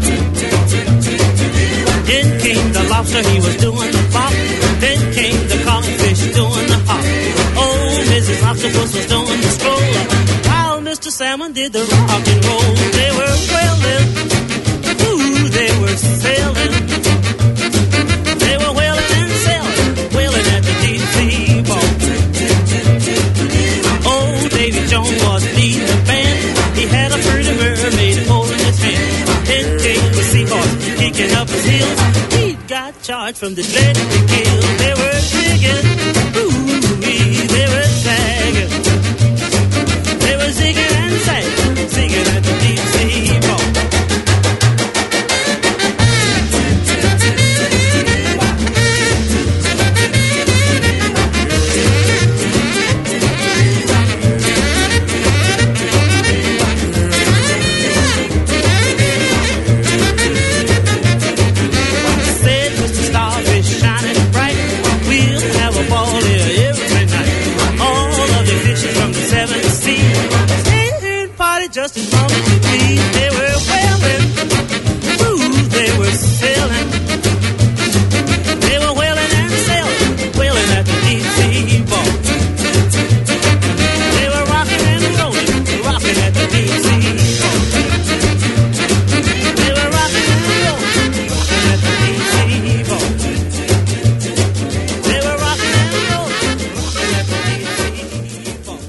Then came the lobster, he was doing the flop. Then came the codfish doing the hop. Oh, Missus Octopus was doing the stroll. Mister Salmon did the rock and roll. They were whaling, ooh, they were sailing. They were whaling and sailing, whaling at the deep sea ball. Oh, Davy Jones was leading the band. He had a pretty mermaid holding his hand. Then came the seahorse kicking up his heels. He got charged from the Atlantic to kill. They were digging, ooh, they were sagging. Singing and sang, singing at the deep sea ball. Said Mister Starfish shining bright, we'll have a ball here every night. All of the fishes from the seven seas just as long as you please. They were whaling, ooh, they were sailing. They were whaling and sailing, whaling at the deep sea ball. They were rocking and rolling, rocking at the deep sea ball. They were rocking and rolling, rocking at the deep sea ball. They were rocking and rolling, rocking at the deep sea ball.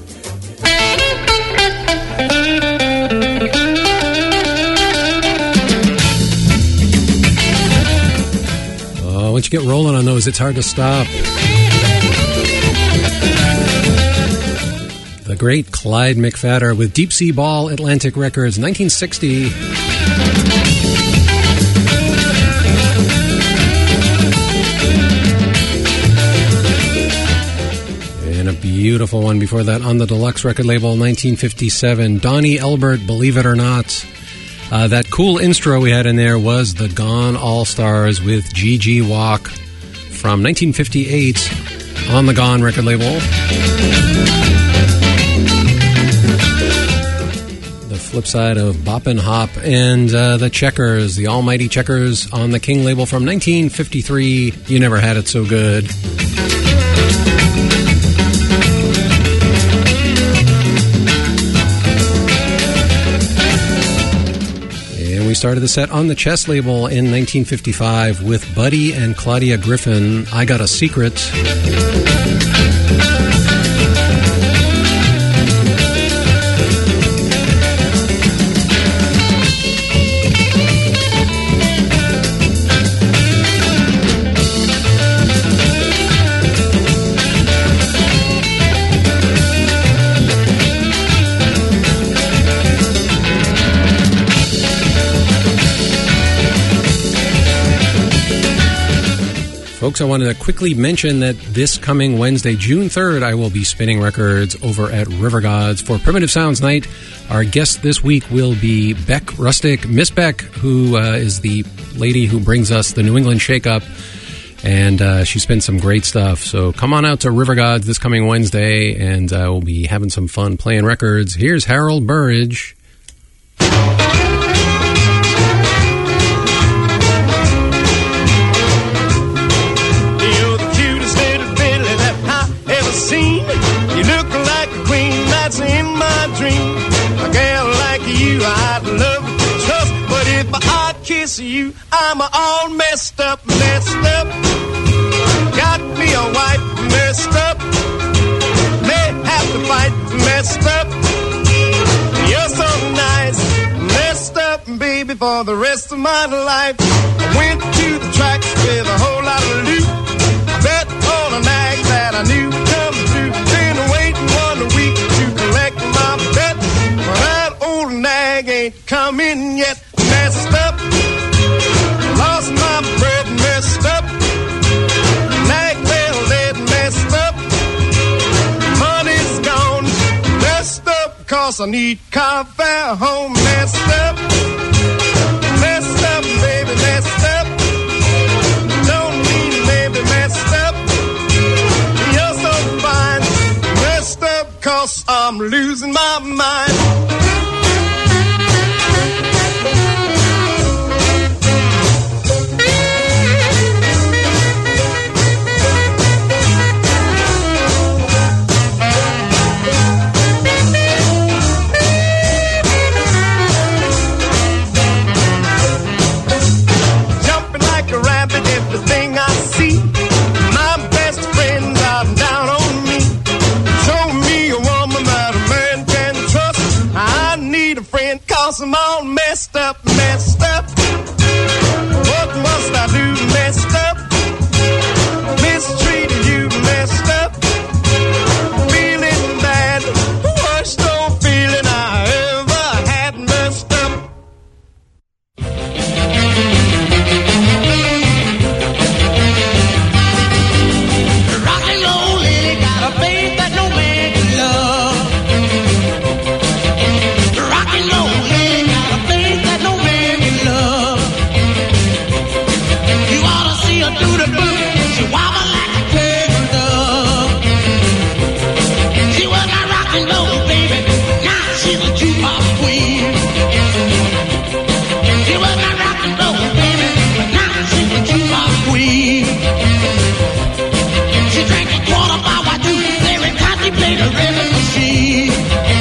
Once you get rolling on those, it's hard to stop. The great Clyde McPhatter with Deep Sea Ball, Atlantic Records, nineteen sixty. And a beautiful one before that on the Deluxe record label, nineteen fifty-seven. Donnie Elbert, Believe It or Not. Uh, that cool intro we had in there was the Gone All-Stars with G G Walk from nineteen fifty-eight on the Gone record label. The flip side of Bop and Hop and uh, the Checkers, the Almighty Checkers on the King label from nineteen fifty-three. You Never Had It So Good. We started the set on the Chess label in nineteen fifty-five with Buddy and Claudia Griffin, I Got a Secret. Folks, I wanted to quickly mention that this coming Wednesday, June third, I will be spinning records over at River Gods for Primitive Sounds Night. Our guest this week will be Beck Rustic, Miss Beck, who uh, is the lady who brings us the New England Shake-Up, and uh, she spins some great stuff. So come on out to River Gods this coming Wednesday, and uh, we'll be having some fun playing records. Here's Harold Burridge. In my dream, a girl like you I'd love to trust, but if I kiss you, I'm all messed up, messed up. Got me a wife messed up, may have to fight messed up. You're so nice, messed up, baby, for the rest of my life. I went to the tracks with a whole lot of loot. I bet on a nag that I knew would come through. Been waiting one week to collect my bet. ain't come in yet. Messed up, lost my bread, messed up. Like well, dead, messed up. Money's gone, messed up. Cause I need car fare home, messed up. Messed up, baby, messed up. Don't mean baby, messed up. You're so fine, messed up. Cause I'm losing my mind. Jumping like a rabbit, everything I see. My best friends are down on me. Show me a woman that a man can trust. I need a friend cause I'm all messed up, messed up. What must I do, messed up? Mistreated you, messed up. Feeling bad, worst old feeling I ever had, messed up. Rock and roll lily got a babe that no man can love. Rock and roll lily got a babe that no man can love. You ought to see her do the boot. She wobble like a turtle dove. She was my rock and roll baby. Now she's a jukebox queen. She was my rock and roll baby. Now she's a jukebox queen. She drank a quarter by Wadu. Every time she played a rhythm machine.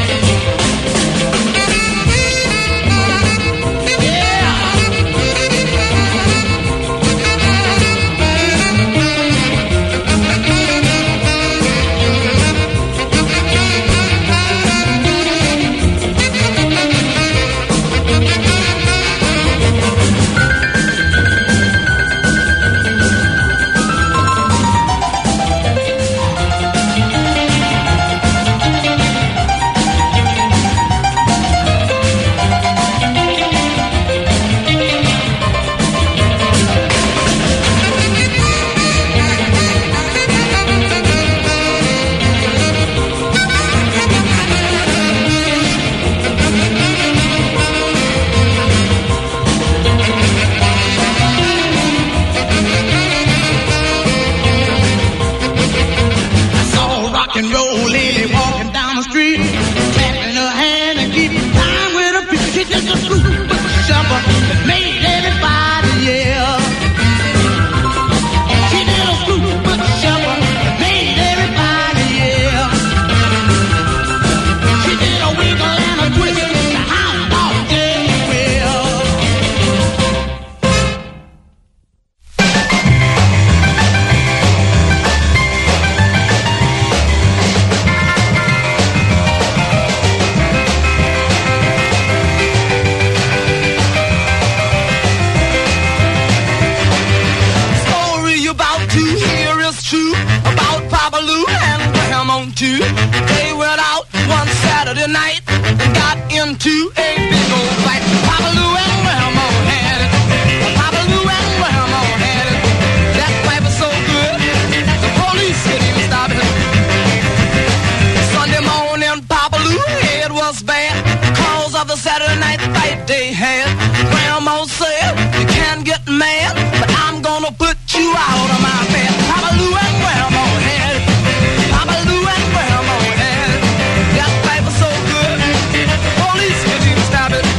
I saw a rock and roll lady walking down the street, clapping her hand and keeping time with her feet. She just a scoop with a shovel that made everybody yell. She did a scoop with a shovel that made everybody yell. She did a wiggle and a twist, the hound dog did well. Story you about to hear is true about Papa Lou and Graham on two. They went out one Saturday night and got into a big old fight. Papa Lou and Graham had it. Papa Lou and Graham had it. That fight was so good, the police couldn't even stop it. Sunday morning, Papa Lou's head was bad because of the Saturday night fight they had. Grandma said, you can't get mad, but I'm gonna put you out of my bed. Papa Lou and Grandma had it. Papa Lou and Grandma had it. That fight was so good, the police couldn't even stop it.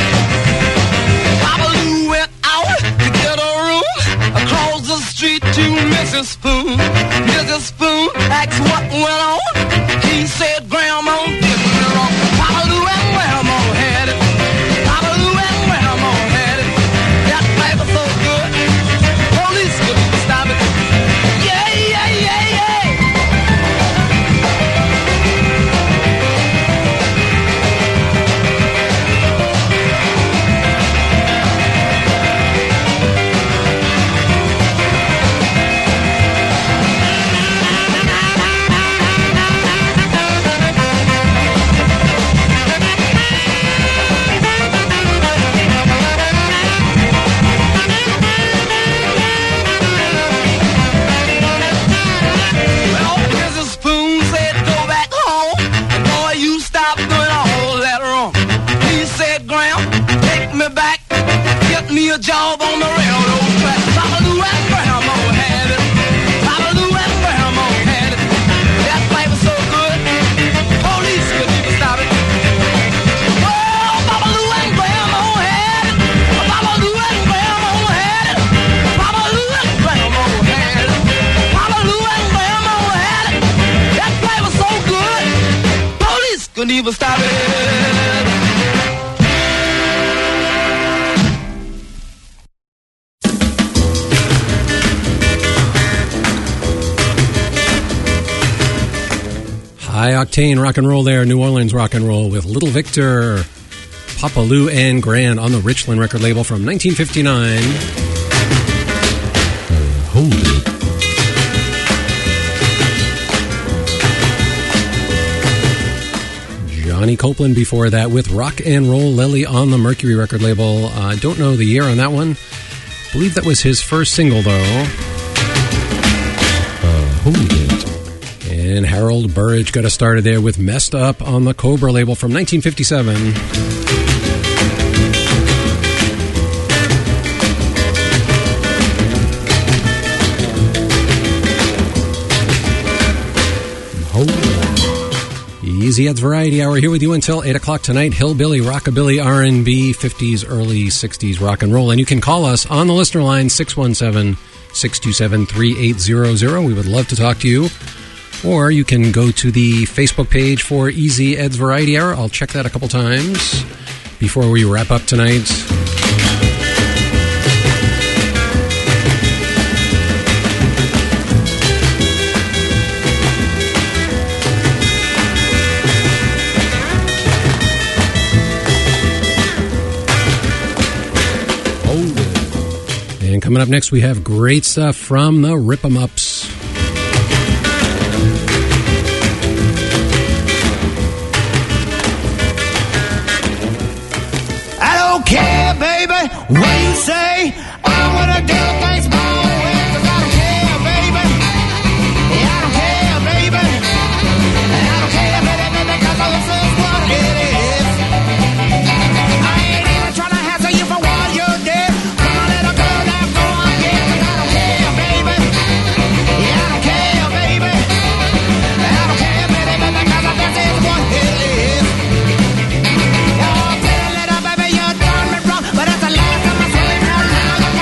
Papa Lou went out to get a room across the street to Missus Spoon. Missus Spoon asked what went on. He said, Grandma did me wrong. Papa Lou and Grandma had it. Papa Lou and Grandma had it. That fight was so good, police couldn't even stop it. Yeah, yeah, yeah, yeah. job on the railroad track. Papa Lou and Grandma had it. Papa Lou and Grandma had it. That fight was so good, police couldn't even stop it. Oh, Papa Lou and Grandma had it. Papa Lou and Grandma had it. Papa Lou and Grandma had it. Papa Lou and Grandma had it. That fight was so good, police couldn't even stop it. High octane rock and roll there, New Orleans rock and roll with Little Victor, Papa Lou and Grand on the Richland record label from nineteen fifty-nine. Uh, hold it. Johnny Copeland before that with Rock and Roll Lily on the Mercury record label. I uh, don't know the year on that one. I believe that was his first single though. Uh, hold it. And Harold Burridge got us started there with Messed Up on the Cobra label from nineteen fifty-seven. Easy Ed's Variety Hour here with you until eight o'clock tonight. Hillbilly, Rockabilly, R and B, fifties, early sixties rock and roll. And you can call us on the listener line, six one seven, six two seven, three eight zero zero. We would love to talk to you. Or you can go to the Facebook page for Easy Ed's Variety Hour. I'll check that a couple times before we wrap up tonight. And coming up next, we have great stuff from the Rip 'em Ups. Care, baby, what you say? I wanna do things my way, 'cause I don't care, baby. Yeah, I don't care, baby. I don't care, baby, baby, 'cause this is what it is. I ain't even trying to hassle you for what you did. Come on, little girl, now go on, yeah, 'cause I don't care, baby. Yeah, I don't care, baby. I don't care, baby, baby, 'cause this is what it is. Oh, pretty little baby, you're but it's the last time I swing out now.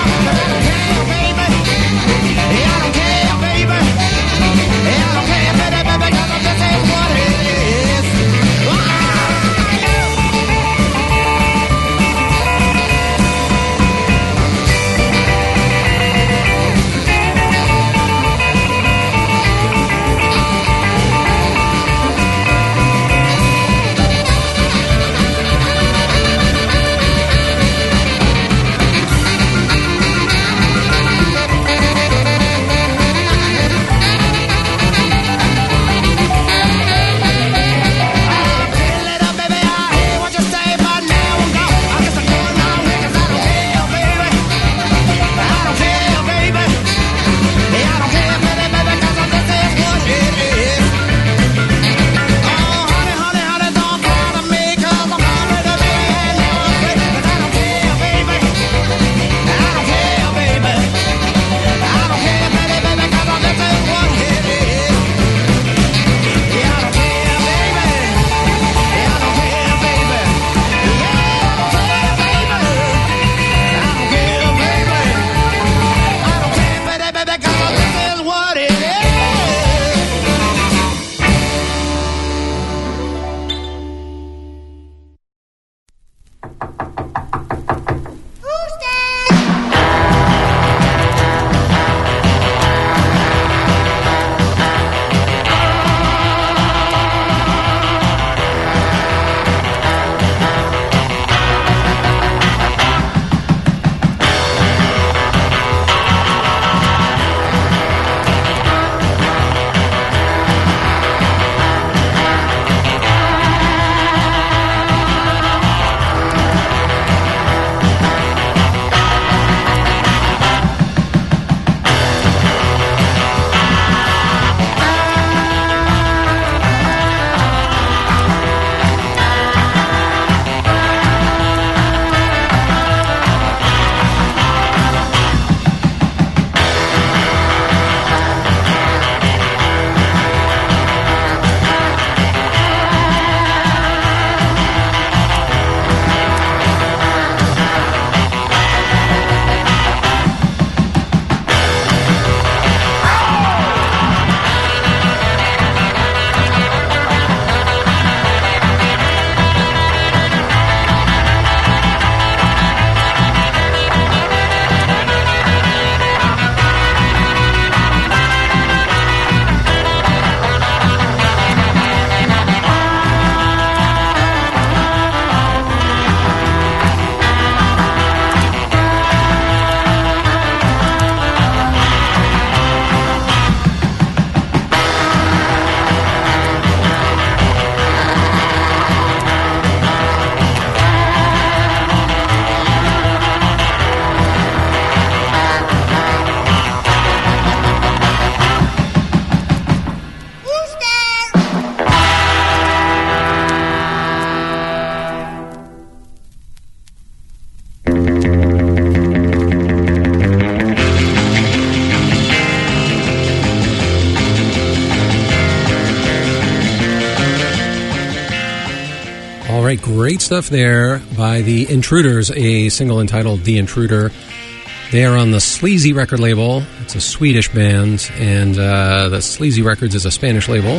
great stuff there by The Intruders, a single entitled The Intruder. They are on the Sleazy record label. It's a Swedish band, and uh, the Sleazy Records is a Spanish label.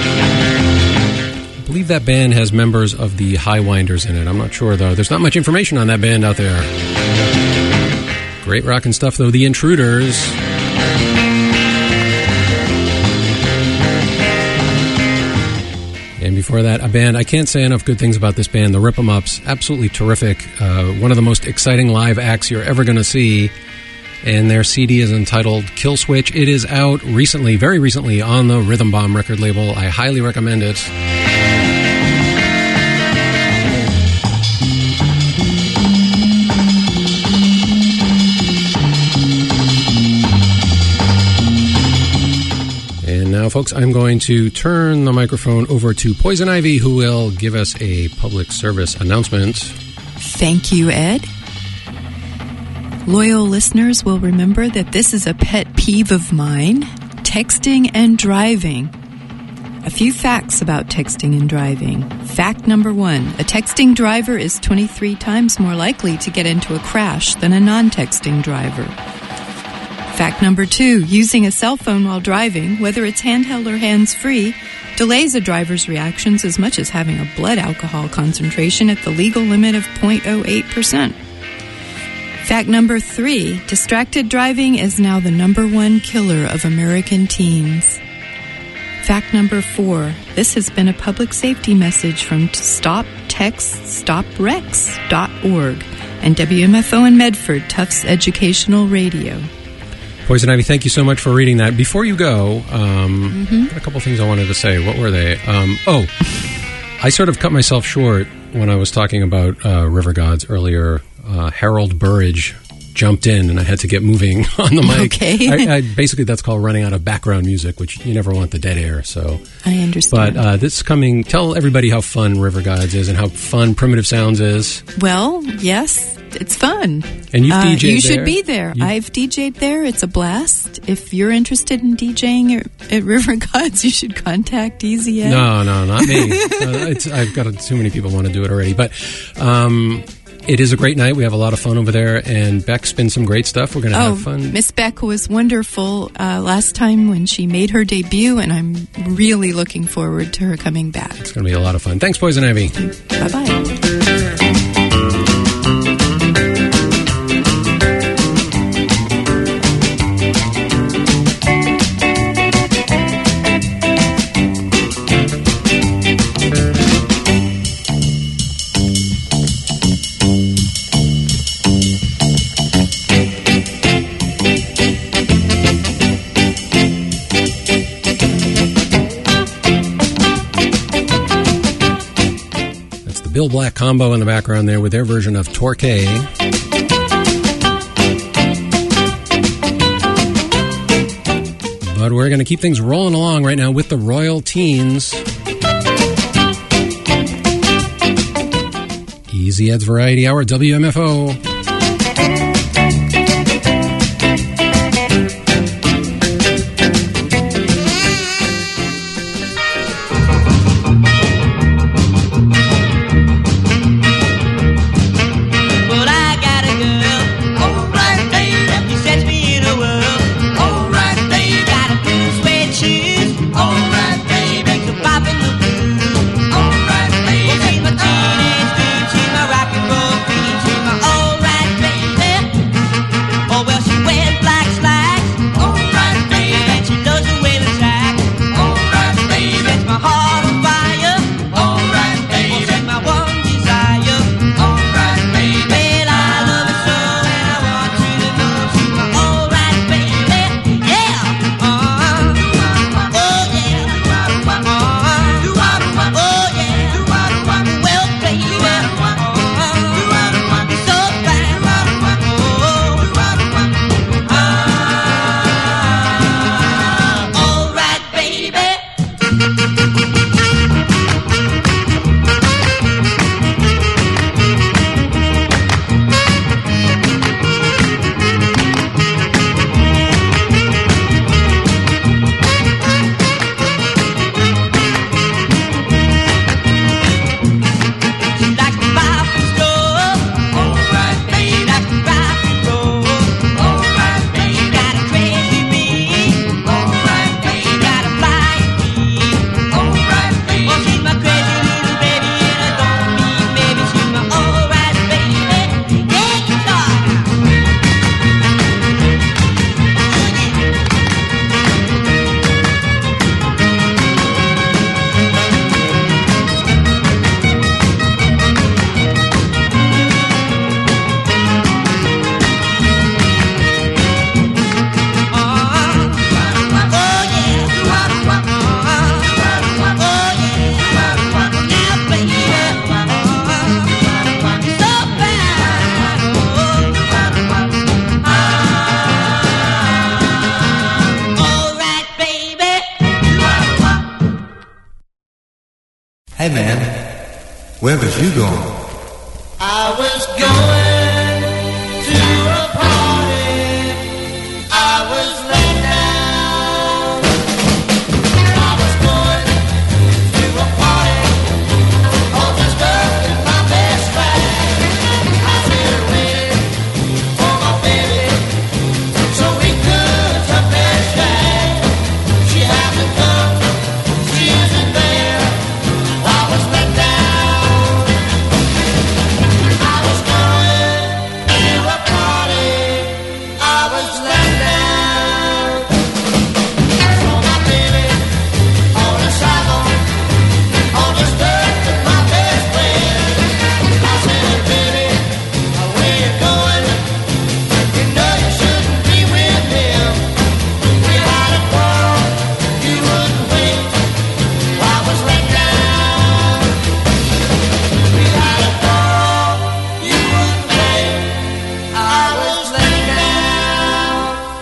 I believe that band has members of the Highwinders in it. I'm not sure, though. There's not much information on that band out there. Great rockin' stuff, though. The Intruders. And before that, a band, I can't say enough good things about this band, the Rip 'em Ups. Absolutely terrific. Uh, one of the most exciting live acts you're ever going to see. And their C D is entitled Kill Switch. It is out recently, very recently, on the Rhythm Bomb record label. I highly recommend it. Now, folks, I'm going to turn the microphone over to Poison Ivy, who will give us a public service announcement. Thank you, Ed. Loyal listeners will remember that this is a pet peeve of mine, texting and driving. A few facts about texting and driving. Fact number one, a texting driver is twenty-three times more likely to get into a crash than a non-texting driver. Fact number two, using a cell phone while driving, whether it's handheld or hands-free, delays a driver's reactions as much as having a blood alcohol concentration at the legal limit of zero point zero eight percent. Fact number three, distracted driving is now the number one killer of American teens. Fact number four, this has been a public safety message from Stop Text Stop Wrecks dot org and W M F O in Medford, Tufts Educational Radio. Poison Ivy, thank you so much for reading that. Before you go, um, Mm-hmm. got a couple things I wanted to say. What were they? Um, oh, I sort of cut myself short when I was talking about uh, River Gods earlier. Uh, Harold Burridge jumped in, and I had to get moving on the mic. Okay. I, I, basically, that's called running out of background music, which you never want the dead air. So I understand. But uh, this coming, tell everybody how fun River Gods is and how fun Primitive Sounds is. Well, yes, it's fun. And you've uh, DJed You should there? be there. You- I've DJed there. It's a blast. If you're interested in DJing at, at River Gods, you should contact Easy Ed. No, no, not me. uh, it's, I've got too many people want to do it already. But um, it is a great night. We have a lot of fun over there, and Beck spins some great stuff. We're going to Oh, have fun. Miss Beck was wonderful uh, last time when she made her debut, and I'm really looking forward to her coming back. It's going to be a lot of fun. Thanks, Poison Ivy. Bye-bye. Bill Black combo in the background there with their version of Torquay. But we're going to keep things rolling along right now with the Royal Teens. Easy Ed's Variety Hour, W M F O. She's my rock and roll queen, she's my all right baby. Hey man, where was you going? I was going to a party. I was let down. I was going to a party. All dressed up in my best friend. I said waiting for my baby so we could touch that shag. She hasn't come. She isn't there. I was let down. I was going to a party. I was let down. Saw my baby on the sidewalk, all dressed up with my best friend. I said, baby, where you going? You know you shouldn't be with him. We had a quarrel, you wouldn't wait. I was let down. We had a quarrel, you wouldn't wait. I was let down.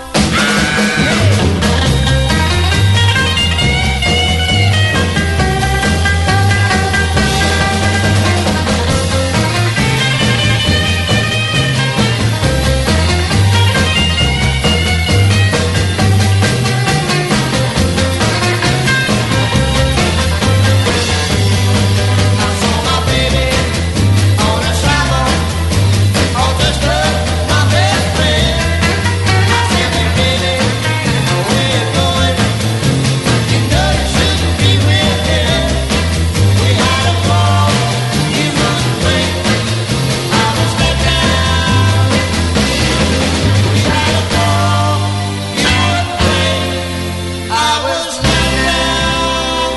I saw my baby on the sidewalk, all dressed up with my best friend. I said, hey, baby, where you going? You know you shouldn't be with him. We had a quarrel, you wouldn't wait. I was let down. We had a quarrel, you wouldn't wait. I was let down.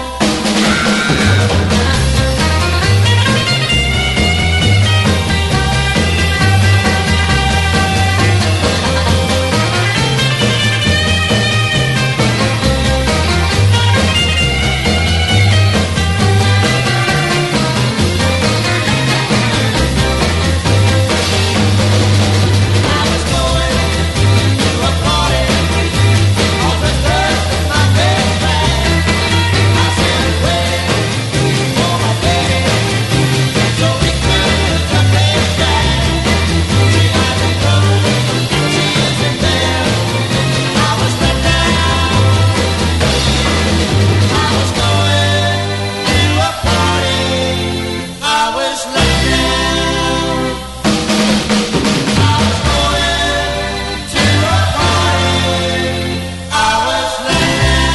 I was going to a party, all dressed up with my best friend. I said, waiting for my baby so we could touch that shag. She hasn't come, she isn't there. I was let down. I was going to a party. I was let down. I was going to a party. I was let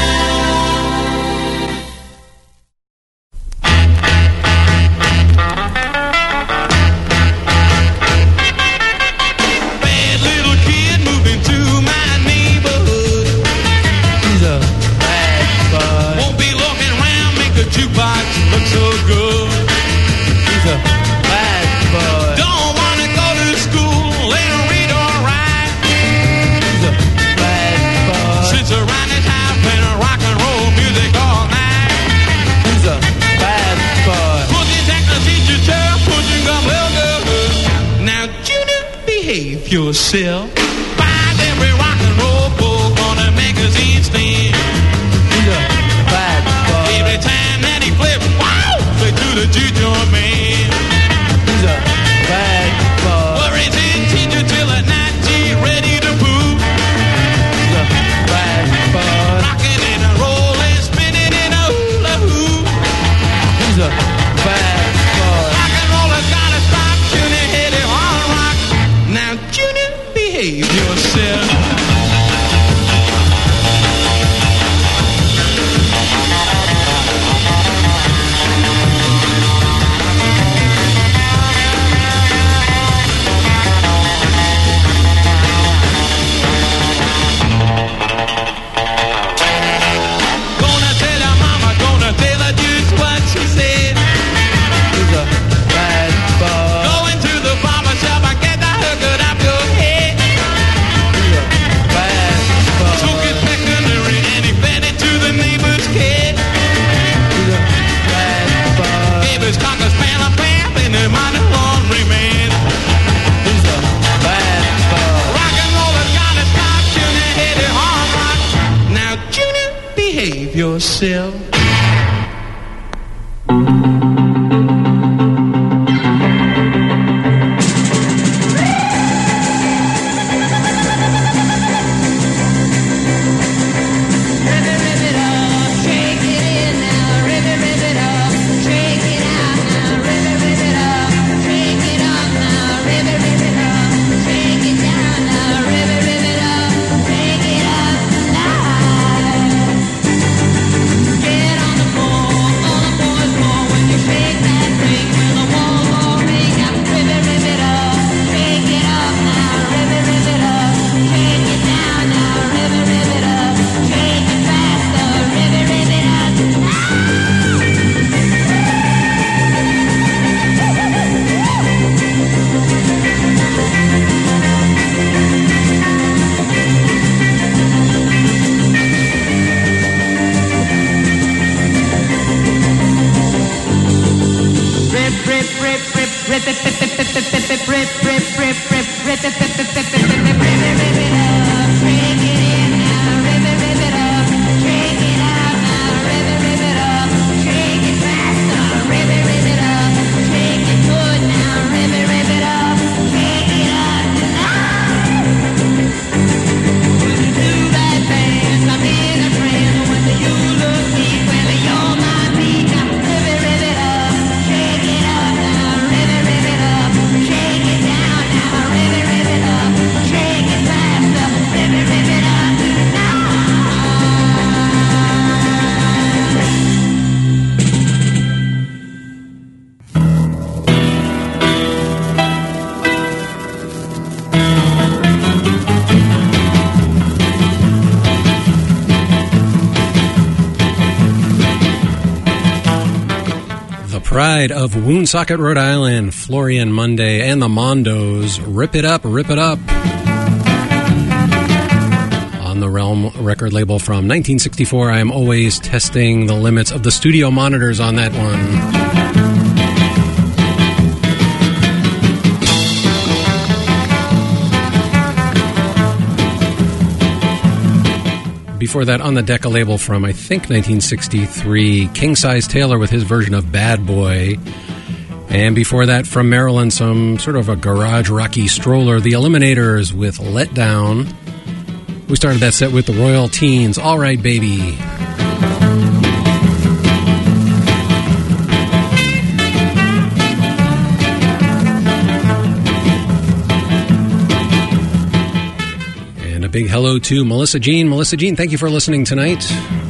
Bad little kid moving to my neighborhood. He's a bad boy. Won't be looking around, make the jukebox look so good. He's a bad boy. Don't wanna go to school, learn to read or write. He's a bad boy. Sits around his house playing rock and roll music all night. He's a bad boy. Put his act on teacher's chair, pushing gum little good. Now Junior, behave yourself. Buys every rock and roll book on a magazine stand. He's a bad boy. Every time that he flips, wow, they do the juju man. He's a bad boy. Worries his teacher till at night, she ready to poop. He's a bad boy. Rocking and a rolling, spinning in a hula hoop. He's a bad boy. Rock and roll has gotta stop. Junior hit it on rock. Now Junior, behave yourself. Gonna tell her mama, gonna tell her just what she said. He's a bad boy. Going to the barber shop, I get the hooker up your head. He's a bad boy. Took his pecuniary and he fed it to the neighbor's kid. He's a bad boy. Gave his cocker span a pap in him on the laundry man. He's a bad boy. Rock and roll has gotta stop. Junior hit it hard rock. Now Junior, behave yourself. Pride of Woonsocket, Rhode Island, Florian Monday, and the Mondos. Rip It Up, Rip It Up. On the Realm record label from nineteen sixty-four, I am always testing the limits of the studio monitors on that one. Before that, on the Decca label from, I think, nineteen sixty-three, King Size Taylor with his version of Bad Boy. And before that, from Maryland, some sort of a garage rocky stroller, The Eliminators with Let Down. We started that set with the Royal Teens, All Right Baby. Big hello to Melissa Jean. Melissa Jean, thank you for listening tonight.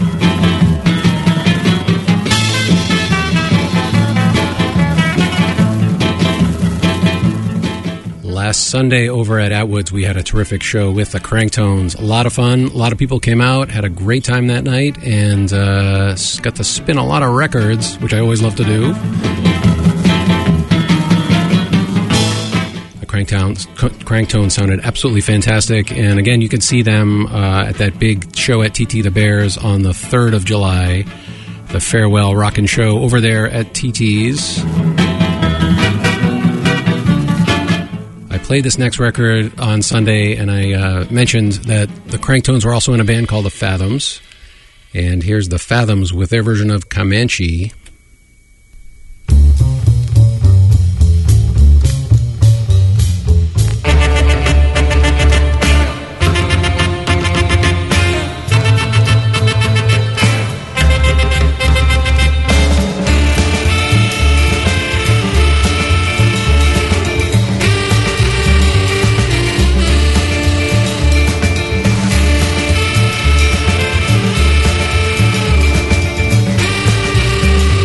Last Sunday over at Atwood's, we had a terrific show with the Cranktones. A lot of fun. A lot of people came out, had a great time that night, and uh, got to spin a lot of records, which I always love to do. Cranktones, Cranktones sounded absolutely fantastic, and again, you can see them uh, at that big show at T T the Bears on the third of July, the Farewell Rockin' Show over there at T T's. I played this next record on Sunday, and I uh, mentioned that the Cranktones were also in a band called the Fathoms, and here's the Fathoms with their version of Comanche. Thank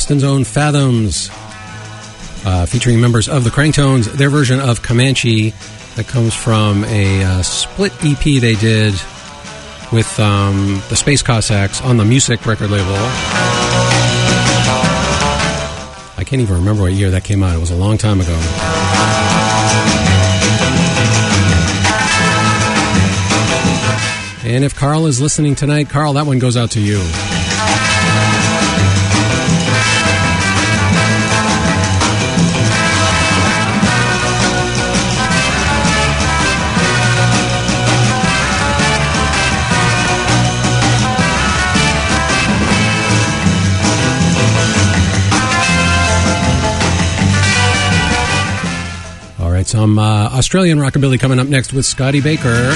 Boston's own Fathoms, uh, featuring members of the Cranktones, their version of Comanche that comes from a uh, split E P they did with um, the Space Cossacks on the Music record label. I can't even remember what year that came out. It was a long time ago. And if Carl is listening tonight, Carl, that one goes out to you. All right, some uh, Australian rockabilly coming up next with Scotty Baker.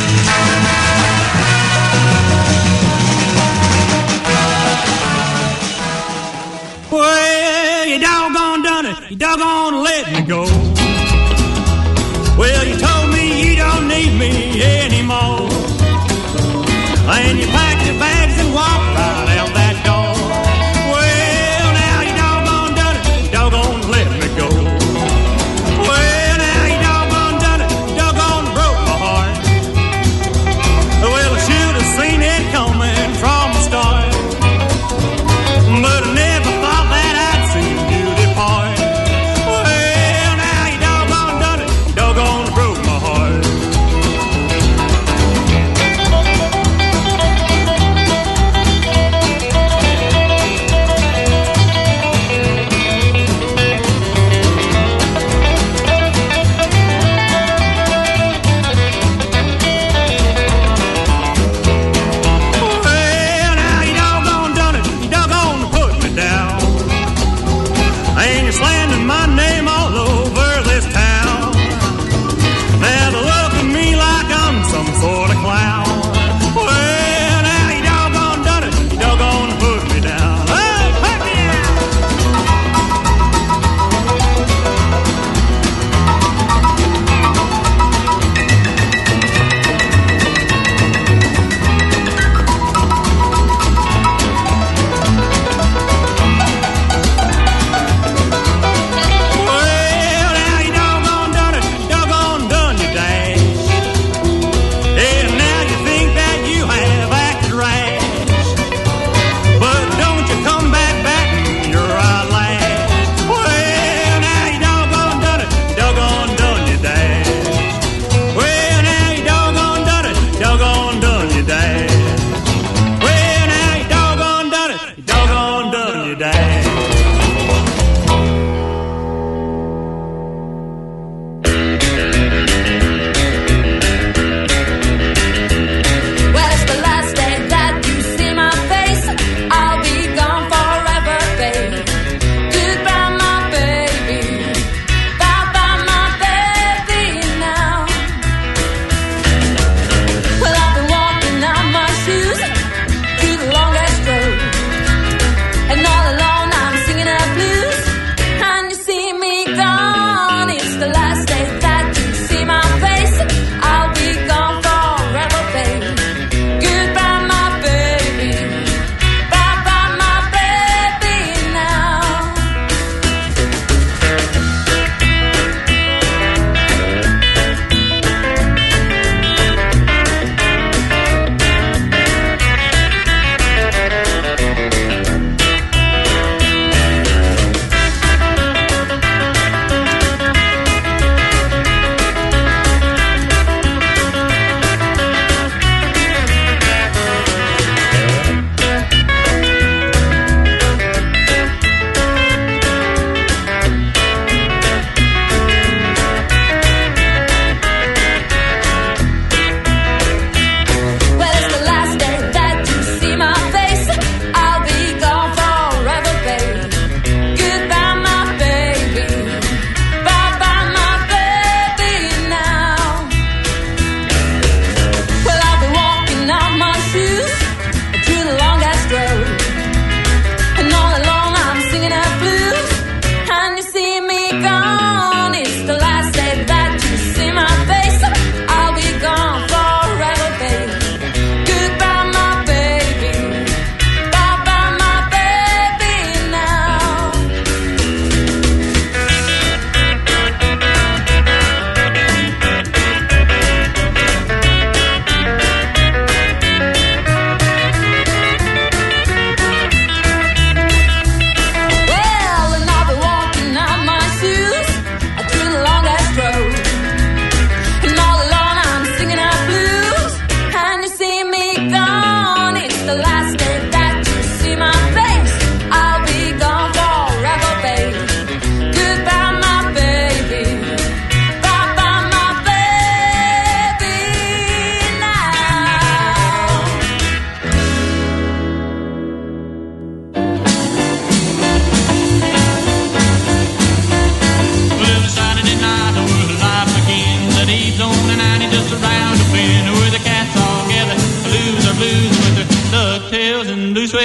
You doggone let me go. Well, you told me you don't need me anymore, and you packed your bags and walked right out that door. Well, now you doggone done it, you doggone let me go. Well, now you doggone done it, you doggone broke my heart. Well, I should have seen it coming from the start, but I never thought that I'd see you depart. Well, now you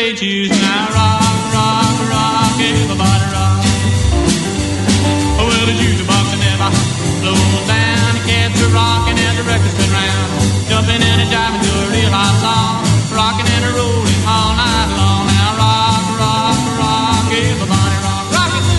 suede shoes. Now rock, rock, rock, everybody rock. Well, the jukebox never slows down. The cats are rocking and the record's been round. Jumping and a jiving to a real hot song. Rocking and a rolling all night long. Now rock, rock, rock, everybody rock. Rock it,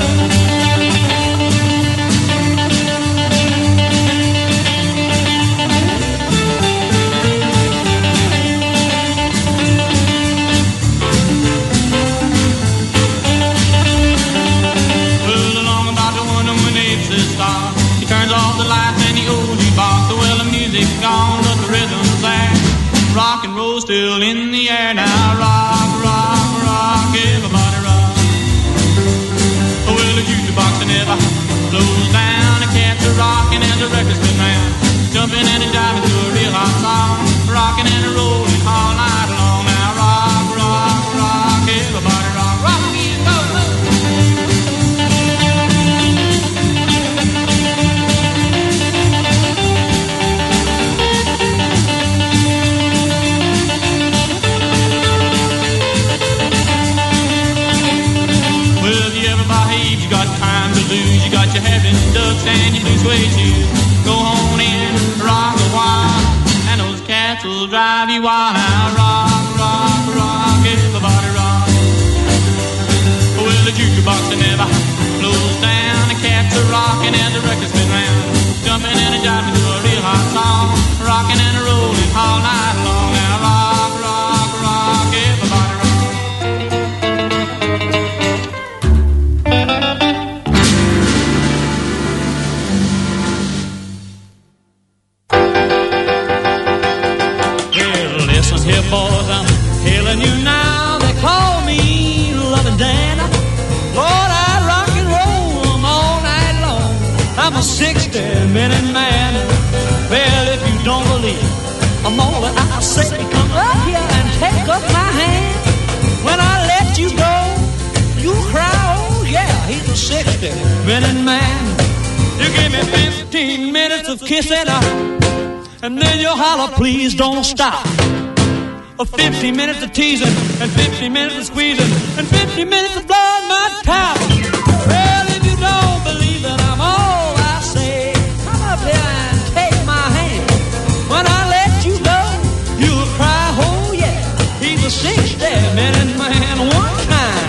well, along about the one when it's the star. He turns off the lights and the old box. Well, the music's gone, but the rhythm's there. Rock and roll still in the air now. Rock, rock, rock, everybody rock. Well, the jukebox never slows down. The cats are rocking and the record's been round. Jumping and a diving to a real hot song. Rocking and a rolling all night long. Now rock, rock, rock, everybody rock. Rock again, go, go. You got time to lose, you got your heaven ducks and your blue suede shoes. Go on in, rock a while, and those cats will drive you wild. Now rock, rock, rock, everybody rock. Well, the jukebox never slows down. The cats are rocking and the record's been round. Jumping and a jiving to a real hot song. Rocking and a rolling all night long. Now rock, rock, rock, everybody rock. Here, boys, I'm telling you now, they call me Lovin' Dan. Lord, I rock and roll 'em all night long. I'm a sixty-minute man. Well, if you don't believe I'm all that I say, come up here and take up my hand. When I let you go, you cry, oh yeah, he's a sixty-minute man. You give me fifteen minutes of kissing, and then you holler, please don't stop. fifty minutes of teasing, and fifty minutes of squeezing, and fifty minutes of blowing my top. Well, if you don't believe that I'm all I say, come up here and take my hand. When I let you go, you'll cry, oh yeah, he's a sixty-minute man one time.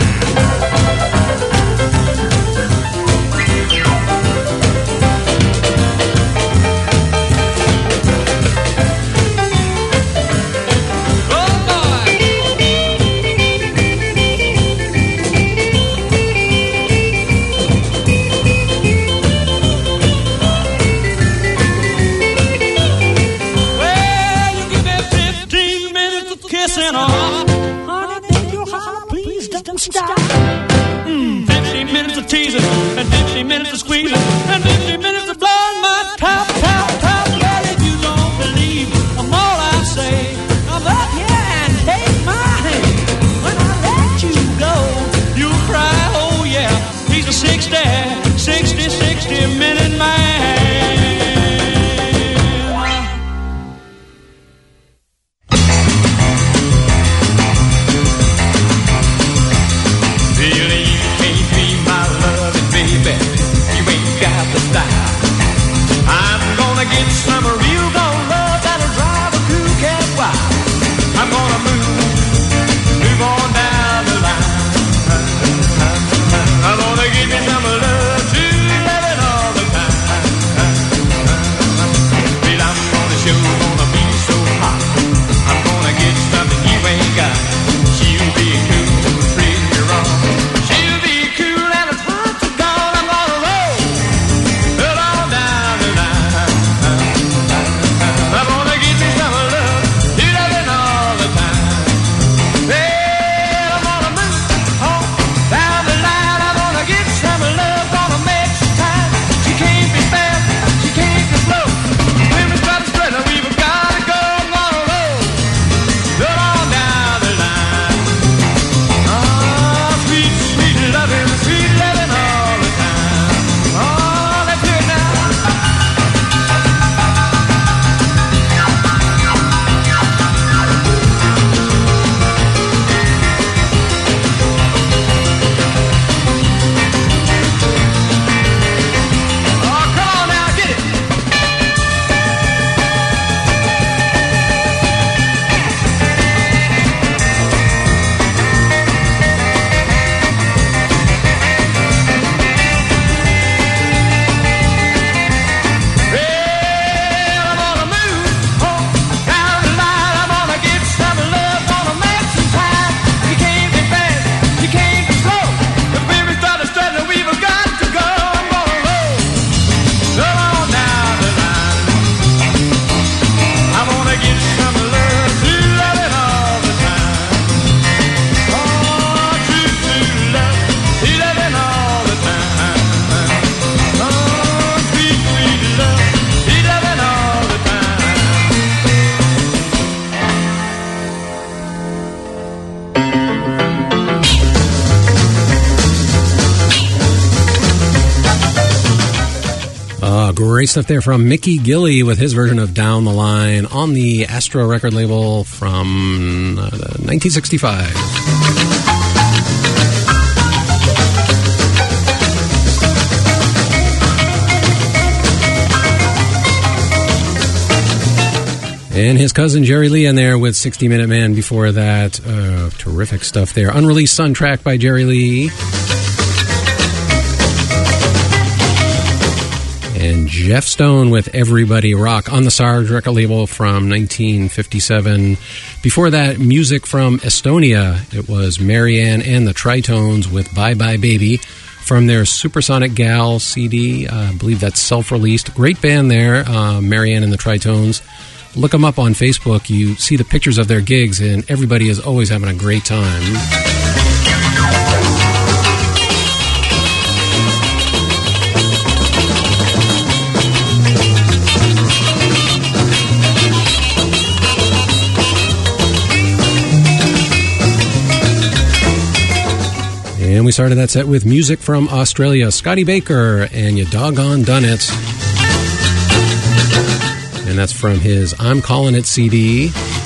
Great stuff there from Mickey Gilley with his version of Down the Line on the Astro record label from uh, nineteen sixty-five. And his cousin Jerry Lee in there with sixty minute Man before that. Uh, terrific stuff there. Unreleased Sun track by Jerry Lee. And Jeff Stone with Everybody Rock on the Sarge record label from nineteen fifty-seven. Before that, music from Estonia. It was Marianne and the Tritones with Bye Bye Baby from their Supersonic Gal C D. Uh, I believe that's self-released. Great band there, uh, Marianne and the Tritones. Look them up on Facebook. You see the pictures of their gigs, and everybody is always having a great time. And we started that set with music from Australia, Scotty Baker and You Doggone Done It. And that's from his I'm Calling It C D.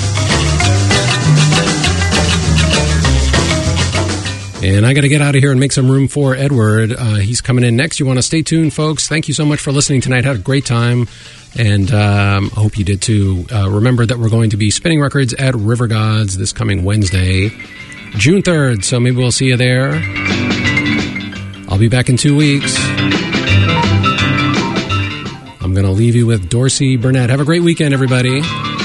And I got to get out of here and make some room for Edward. Uh, he's coming in next. You want to stay tuned, folks. Thank you so much for listening tonight. Had a great time. And um, I hope you did too. Uh, remember that we're going to be spinning records at River Gods this coming Wednesday, June third. So maybe we'll see you there. I'll be back in two weeks. I'm going to leave you with Dorsey Burnett. Have a great weekend, everybody.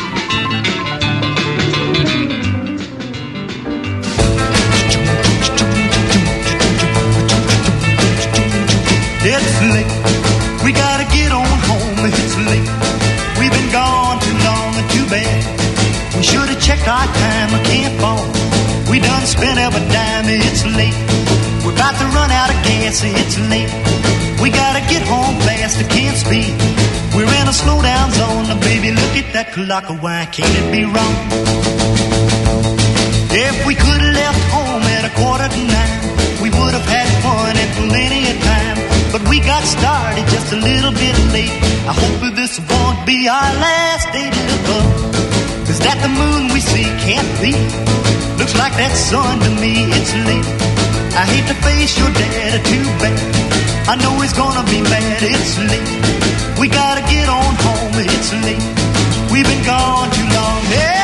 It's late. We gotta get on home. It's late. We've been gone too long and too bad. We should have checked our time. I can't fall. We done spent every dime. It's late. We're about to run out of gas. It's late. We gotta get home fast. I can't speed. We're in a slow down zone. Now, baby, look at that clock. Why can't it be wrong? If we could have left home at a quarter to nine, we would have had fun and plenty of time. But we got started just a little bit late. I hope that this won't be our last day to look up. Cause that the moon we see can't be. Looks like that sun to me. It's late. I hate to face your dad, too bad. I know he's gonna be mad. It's late. We gotta get on home. It's late. We've been gone too long. Yeah.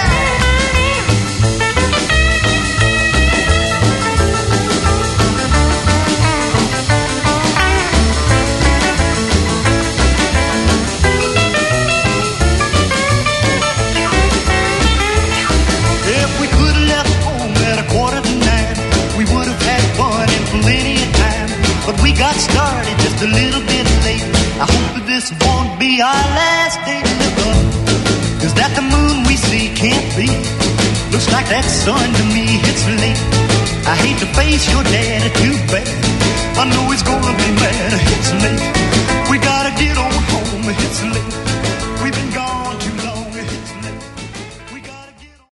If we could have left home at a quarter to nine, we would have had fun and plenty of time. But we got started just a little bit late. I hope that this won't be our last day to live up. Cause that the moon we see can't be. Looks like that sun to me. It's late. I hate to face your daddy, too bad. I know he's gonna be mad. It's late. We gotta get on home. It's late.